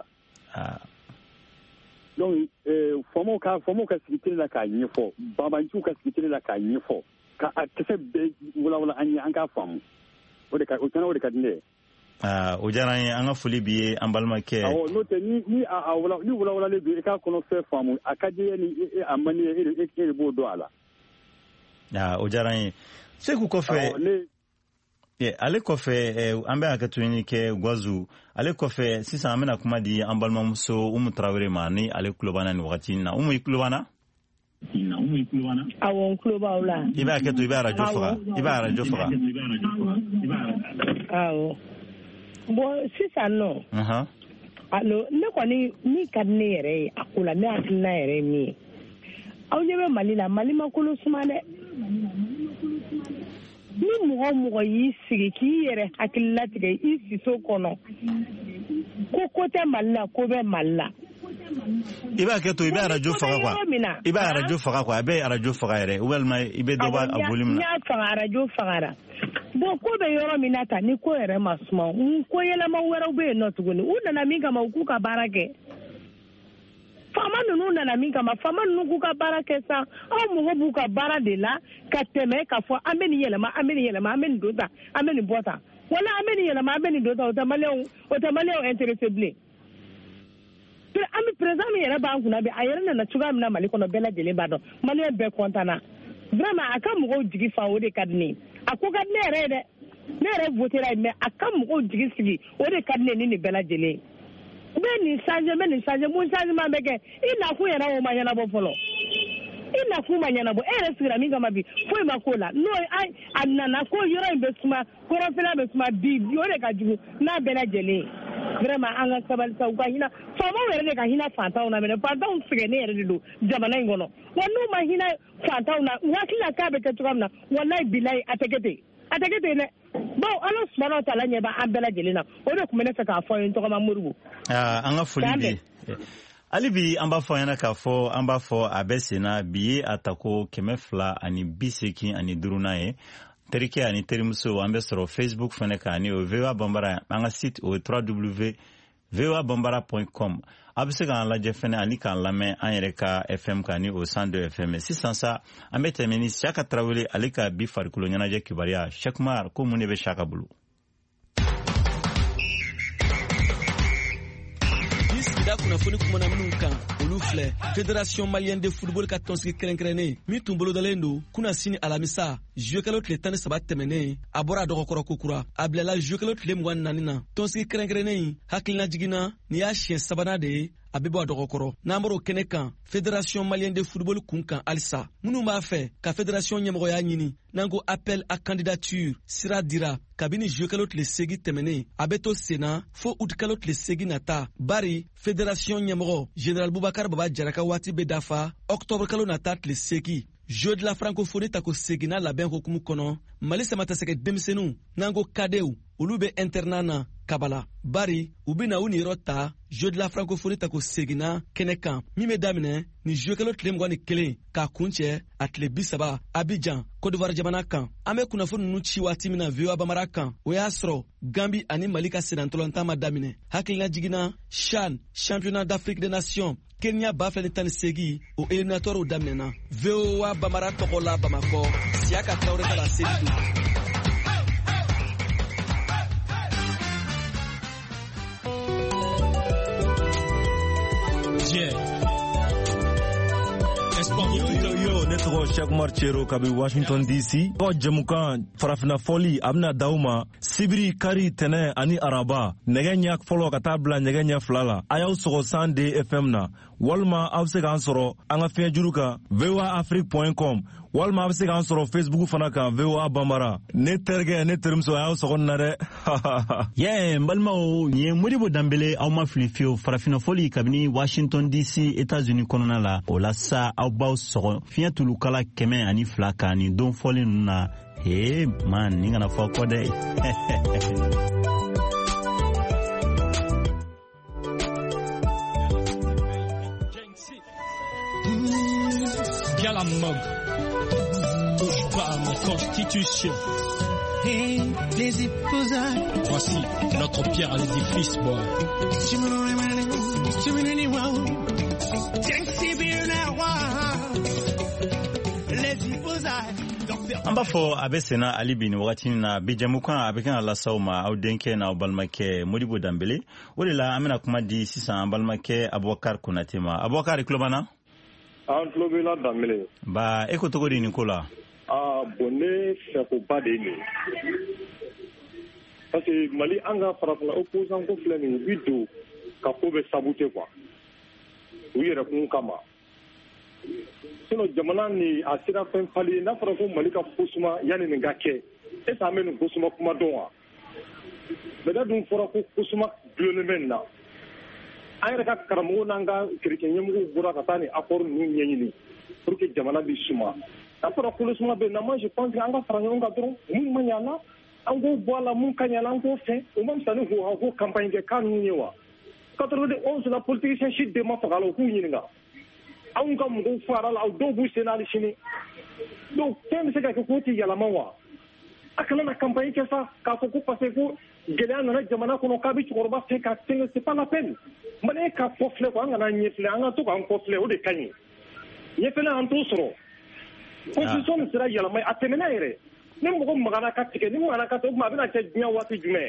donc faamaw ka sigi télé la k'a ɲɛfɔ babanjiw ka sigi télé la k'a ɲɛfɔ ka a kisɛ bɛɛ walawala an ye an k'a faamu o de ka di ne ye. O diyara an ye an ka foli b'i ye an balimakɛ. Awɔ n'o tɛ ni walawalalen don i k'a kɔnɔ fɛn faamu a ka di ye ni a man di ye e de b'o dɔn a la. O diyara an ye Seku kɔfɛ ale kɔfɛ an bɛ hakɛ to ɲini kɛ Gwazu ale kɔfɛ sisan an bɛna kuma di an balimamuso Umu Traoré ma ni ale kulobana ni wagati in na. Umu i kulobana? Awɔ n kulo b'aw la. I bɛ hakɛ to i bɛ radio faga. Awɔ. Bon sisan nɔ. Allo ne kɔni min ka di ne yɛrɛ ye a ko la ne hakilina yɛrɛ ye min ye. Aw ɲɛ bɛ Mali la Mali ma kolo suma dɛ. Ni mɔgɔ mɔgɔ y'i sigi k'i yɛrɛ hakilila tigɛ i siso kɔnɔ ko tɛ Mali la ko bɛ Mali la. I b'a kɛ to i bɛ radio faga quoi. I bɛ radio faga quoi. A bɛ radio faga yɛrɛ walima i bɛ dɔ b'a a volume na. N'i y'a faga radio fagara. Bon ko bɛ yɔrɔ min na ta ni ko yɛrɛ ma suma ko yɛlɛma wɛrɛw bɛ yen nɔ tuguni u nana min kama u k'u ka baara kɛ. Faama ninnu nana min kama faama ninnu k'u ka baara kɛ sa aw mɔgɔ b'u ka baara de la ka tɛmɛ ka fɔ an bɛ nin yɛlɛma an bɛ nin yɛlɛma an bɛ nin don ta an bɛ nin bɔ ta wala an bɛ nin yɛlɛma an bɛ nin don ta o tɛ maliyɛnw intéressé bilen. An bɛ président min yɛrɛ b'an kunna bi a yɛrɛ nana cogoya min na Mali kɔnɔ bɛɛ lajɛlen b'a dɔn maliyɛn bɛɛ content na vraiment a ka mɔgɔw jigi fa o de ka di ne ye a ko ka di ne yɛrɛ ye dɛ ne yɛrɛ votera mais a ka mɔgɔw jigi sigi o de ka di ne ni nin bɛɛ lajɛlen bɛ nin changer mun changement bɛ kɛ i nakun yɛrɛ o ma ɲɛnabɔ fɔlɔ i nakun ma ɲɛnabɔ e yɛrɛ sigira min kama bi foyi ma k'o la n'o a nana ko yɔrɔ in bɛ suma kɔrɔnfɛla bɛ suma bi o de ka jugu n'a bɛɛ lajɛlen vraiment an ka sabali sa u ka hinɛ faamaw yɛrɛ de ka hinɛ fantanw na mɛ fantanw sɛgɛnnen yɛrɛ de don jamana in kɔnɔ wa n'u ma hinɛ fantanw na u hakili la k'a bɛ kɛ cogoya min na walayi bilayi a tɛ kɛ ten dɛ. Bon ala subhanahu wa ta'ala ɲɛ bɛ an bɛɛ lajɛlen na o de tun bɛ ne fɛ k'a fɔ n tɔgɔma Moribo. An ka foli bi hali bi an b'a fɔ ɲɛna k'a fɔ an b'a fɔ a bɛ senna bi ye a tako 285 ye terikɛ ani terimuso an bɛ sɔrɔ Facebook fɛnɛ kan ni o VOA Bambara an ka site o ye www.voabambara.com a bɛ se k'an lajɛ fɛnɛ ani k'an lamɛn an yɛrɛ ka FM kan ni o 102 FM sisan sa an bɛ tɛmɛ ni Siyaka Tarawele ale ka bi farikolo ɲɛnajɛ kibaruya Shekmar ko mun de bɛ Siyaka bolo. Da kunnafoni kumana minnu kan olu filɛ Fédération Malienne de Football ka tɔnsigi kɛrɛnkɛrɛnnen min tun bolodalen don kunna sini alamisa jouekɛlaw tile 13 tɛmɛnen a bɔra a dɔgɔkɔrɔ kokura a bilala jouekɛlaw tile 24 na tɔnsigi kɛrɛnkɛrɛnnen hakilina jiginna ni y'a siɲɛ sabanan de ye a bɛ bɔ a dɔgɔkɔrɔ n'an bɔra o kɛnɛ kan Fédération Malienne de Football kun kan halisa minnu b'a fɛ ka fédération ɲɛmɔgɔya ɲini n'an ko appel à candidature sira dira kabini jouekɛlaw tile 8 tɛmɛnen a bɛ to senna fo utikɛlaw tile 8 nata bari fédération ɲɛmɔgɔ général Boubacar Baba Jaraka waati bɛ dafa octobre kalo nata tile 8 Jeux de la francophonie tako seginna labɛn hukumu kɔnɔ Mali sama tɛ se ka denmisɛnninw n'an ko kadew olu bɛ internat na kabala bari u bɛna u niyɔrɔ ta Jeux de la francophonie tako seginna kɛnɛ kan min bɛ daminɛ ni jouekɛlaw tile 21 k'a kuncɛ a tile 30 Abidjan Côte d'Ivoire jamana kan an bɛ kunnafoni ninnu ci waati min na VOA Bambara kan o y'a sɔrɔ Gambie ani Mali ka senatɔlɔntan ma daminɛ hakilina jiginna CHAN championnat d'Afrique des Nations Kenya ba filɛ ni 18 o éliminatoire daminɛna VOA Bambara tɔgɔ la Bamakɔ Siyaka Tarawele ka la seli don. Ne tɔgɔ Shekmar Chero kabi Washington DC. Ko jamukan farafina fɔli a bɛna d'aw ma sibiri kari tɛnɛ ani araba nɛgɛ ɲɛ fɔlɔ ka taa bila nɛgɛ ɲɛ 2 la a y'aw sɔgɔ 102 FM na walima a bɛ se k'an sɔrɔ an ka fiɲɛ juru kan voaafrique.com walima a bɛ se k'an sɔrɔ Facebook fana kan VOA Bambara. Ne terikɛ ne terimuso a y'aw sɔgɔ na dɛ. n balimaw nin ye Modibo Danbele aw ma fili fiyewu farafina fɔli kabini Washington DC États-Unis kɔnɔna la o la sa aw b'aw sɔgɔ fiɲɛ tulukala 102 kan nin don fɔli ninnu na man nin kana fɔ kɔ dɛ. Viens la mode, touche pas à ma constitution. Et les épousailles. Voici notre pierre à l'édifice, boy. An b'a fɔ a bɛ senna hali bi nin wagati na bi jamukan a bɛ kan ka lasaw ma aw denkɛ n'aw balimakɛ Modibo Danbele o de la an bɛna kuma di sisan an balimakɛ Abubakar Konate ma Abubakar i tulo b'an na. An tulo b'i la Danbele. Ba e ko cogo di nin ko la. Bon ne fɛkoba de ye nin parce que Mali an ka farafina opposant ko filɛ nin u bi don ka ko bɛ sabute quoi u yɛrɛ kun kama sinon jamana ni a sera fɛn fali n'a fɔra ko Mali ka ko suma yanni nin ka kɛ est-ce que an bɛ nin ko suma kuma dɔn wa mais da dun fɔra ko ko suma gulonnen bɛ nin na an yɛrɛ ka karamɔgɔ n'an ka chrétien ɲɛmɔgɔw bɔra ka taa nin accord ninnu ɲɛɲini pour que jamana bi suma n'a fɔra ko suma bɛ nin na moi je pense que an ka fara ɲɔgɔn kan dɔrɔn mun ma ɲa na an k'o bɔ a la mun ka ɲa na an k'o fɛ o ma fisa ni ko campagne kɛ kan ninnu ye wa 91 la politicien si den ma faga la o k'u ɲininka anw ka mɔgɔw fara la aw dɔw b'u sen na hali sini donc fɛn bɛ se ka kɛ k'o tɛ yɛlɛma wa a kana na campagne kɛ sa k'a fɔ ko parce que ko gɛlɛya nana jamana kɔnɔ k'a bɛ cɛkɔrɔba fɛ ka sɛgɛn c'est pas la peine maliyɛn ka kɔ filɛ quoi an kana ɲɛ filɛ an ka to k'an kɔ filɛ o de ka ɲi ɲɛfɛla an t'o sɔrɔ constitution nin sera yɛlɛma a tɛmɛna yɛrɛ ni mɔgɔ magana ka tigɛ ni magana ka tigɛ o tuma a bɛna kɛ diɲɛ waati jumɛn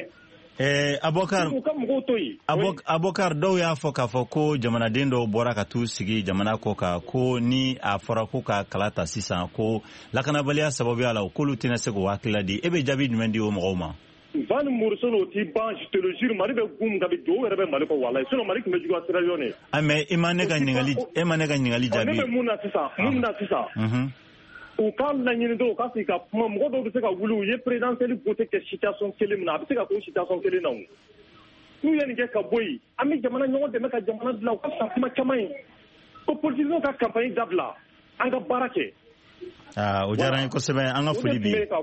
Abokar dɔw y'a fɔ k'a fɔ ko jamanaden dɔw bɔra ka t'u sigi jamana kɔ kan ko ni a fɔra ko ka kala ta sisan ko lakanabaliya sababuya la k'olu tɛna se k'o hakilila di e bɛ jaabi jumɛn di o mɔgɔw ma Van Morrison o ti ban je te le jure Mali bɛ gum ka bɛ do yɛrɛ bɛ Mali kɔ walayi sinon Mali tun bɛ juguya Sierra Leone mais e ma ne ka ɲininkali jaabi ne bɛ mun na sisan u ka laɲini dɔw u ka sigi ka kuma mɔgɔ dɔw bɛ se ka wuli u ye présidentielle voté kɛ situation kelen min na a bɛ se ka k'o situation kelen na o n'u ye nin kɛ ka bɔ yen an bɛ jamana ɲɔgɔn dɛmɛ ka jamana dilan u ka fisa kuma caman ye ko politiciens ka campagne dabila an ka baara kɛ o diyara n ye kosɛbɛ an ka foli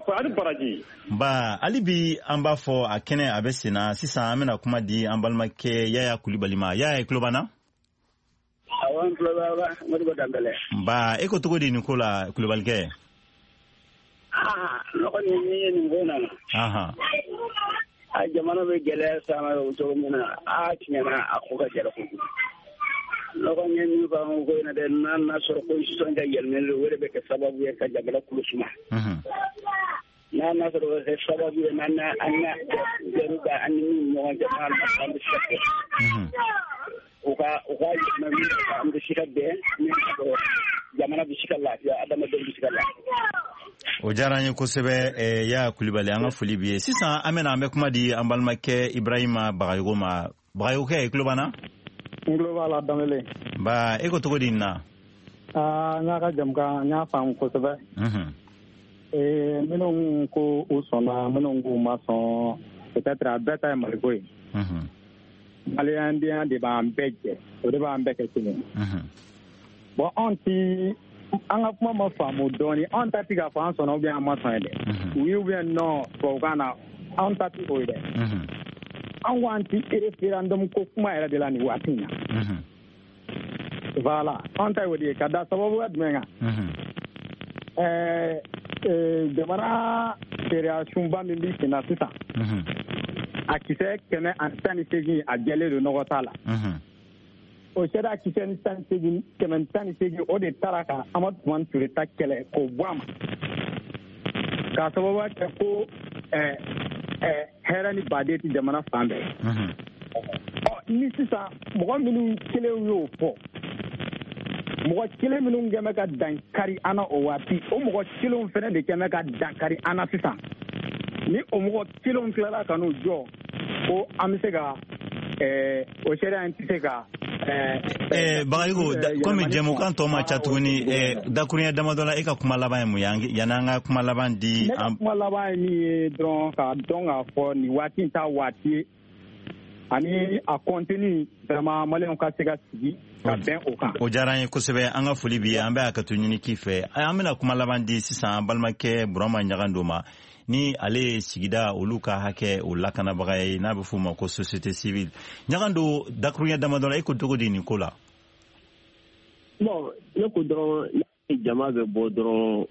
bi hali bi an b'a fɔ a kɛnɛ a bɛ sen na sisan an bɛna kuma di an balimakɛ Yaya Kulibali ma Yaya tulo b'an na e ko cogo di nin ko la Kulibalikɛ nɔgɔ ni ye nin ko na a jamana bɛ gɛlɛya sama o cogo min na tiɲɛna a ko ka gɛlɛ kojugu nɔgɔ ɲɛ min fɔ ko in na dɛ n'a sɔrɔ constitution ka yɛlɛmɛlen o de bɛ kɛ sababu ye ka jamana kulu suma n'a sɔrɔ o bɛ kɛ sababu ye an na jɛru ka an ni ɲɔgɔn jamana na an bɛ se kɛ u ka yɛlɛma min an bɛ se ka bɛn jamana bɛ se ka lafiya adamadenw bɛ se ka lafiya o diyara n ye kosɛbɛ Yaya Kulibali an ka foli b'i ye sisan an bɛ kuma di an balimakɛ Ibrahima Bagayogo ma Bagayogokɛ tulo b'an na n tulo b'a la Danbele e ko cogo di nin na n y'a ka jamukan n y'a faamu kosɛbɛ minnu ko u sɔnna minnu k'u ma sɔn peut-être a bɛɛ ta ye Maliko ye maliyɛndenya de b'an bɛɛ jɛ o de b'an bɛɛ kɛ kelen bon anw ti an ka kuma ma faamu dɔɔni anw ta ti k'a fɔ an sɔnna ou bien an ma sɔn ye dɛ oui ou bien non tubabukan na anw ta ti o ye dɛ an ko an ti référendum ko kuma yɛrɛ de la nin waati in na voilà anw ta ye o de ye ka da sababuya jumɛn kan jamana sariya sunba min bɛ sen na sisan a kisɛ 118 a jɛlen don nɔgɔ t'a la o sariya kisɛ 118 o de taara ka Amadu Tumani Ture ta kɛlɛ k'o bɔ a ma k'a sababuya kɛ ko hɛrɛ ni baden tɛ jamana fan bɛɛ ni sisan mɔgɔ minnu kelen y'o fɔ mɔgɔ kelen minnu kɛmɛ ka dankari an na o waati o mɔgɔ kelenw fɛnɛ de kɛmɛ ka dankari an na sisan ni o mɔgɔ kelenw tilala ka n'u jɔ ko an bɛ se ka o sariya in tɛ se ka Bagayogo komi jɛmukan tɔ ma ca tuguni dakuruɲɛ damadɔ la e ka kuma laban ye mun ye yanni an ka kuma laban di ne ka kuma laban ye min ye dɔrɔn k'a dɔn k'a fɔ nin waati in t'a waati ye ani a contenu vraiment maliyɛnw ka se ka sigi ka bɛn o kan o diyara n ye kosɛbɛ an ka foli b'i ye an bɛ hakɛto ɲini k'i fɛ an bɛna kuma laban di sisan an balimakɛ Burama Ɲagando ma ni ale ye sigida olu ka hakɛ o lakanabaga ye n'a bɛ f'o ma ko société civile Ɲagando dakuruɲɛ damadɔ la e ko cogo di nin ko la bon ne ko dɔrɔn jama bɛ bɔ dɔrɔn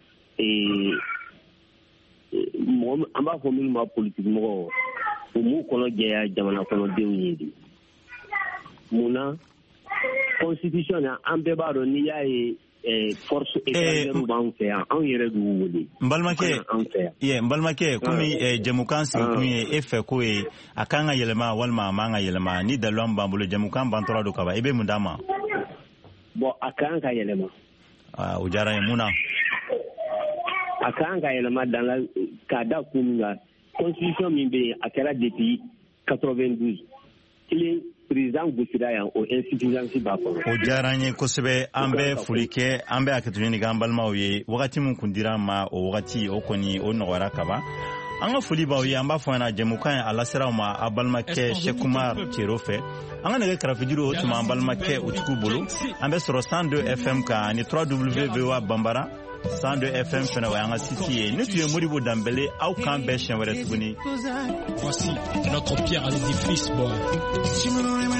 mɔgɔ an b'a fɔ minnu ma politique mɔgɔ o m'u kɔnɔ jɛya jamana kɔnɔdenw ye de mun na constitution na an bɛɛ b'a dɔn n'i y'a ye force étrangère b'an fɛ yan anw yɛrɛ d'u wele n balimakɛ komi jɛmukan sigikun ye e fɛ ko ye a kan ka yɛlɛma walima a man ka yɛlɛma ni dalilu b'an bolo jɛmukan bantɔla don ka ban i bɛ mun d'a ma bon a kan ka yɛlɛma o diyara n ye mun na a kan ka yɛlɛma k'a da kun min kan constitution min bɛ a kɛra depuis 92 kelen président gosira yan o insuffisance b'a kɔnɔ. O diyara an ye kosɛbɛ, an bɛ foli kɛ, an bɛ hakɛto ɲini k'an balimaw ye wagati min kun dira ma o wagati o kɔni o nɔgɔyara kaban. An ka foli b'aw ye, an b'a fɔ ɲɛna jɛmukan ye a lasera ma a balimakɛ Sekumar Cero fɛ. An ka nɛgɛ karafejuru o tuma an balimakɛ o tigiw bolo. An bɛ sɔrɔ 102 FM kan ani www Bambara 102 FM fɛnɛ o y'an ka site ye. Ne tun ye Modibo Dambele, aw kan bɛɛ siɲɛ wɛrɛ tuguni. Voici notre pierre à l'édifice, boy.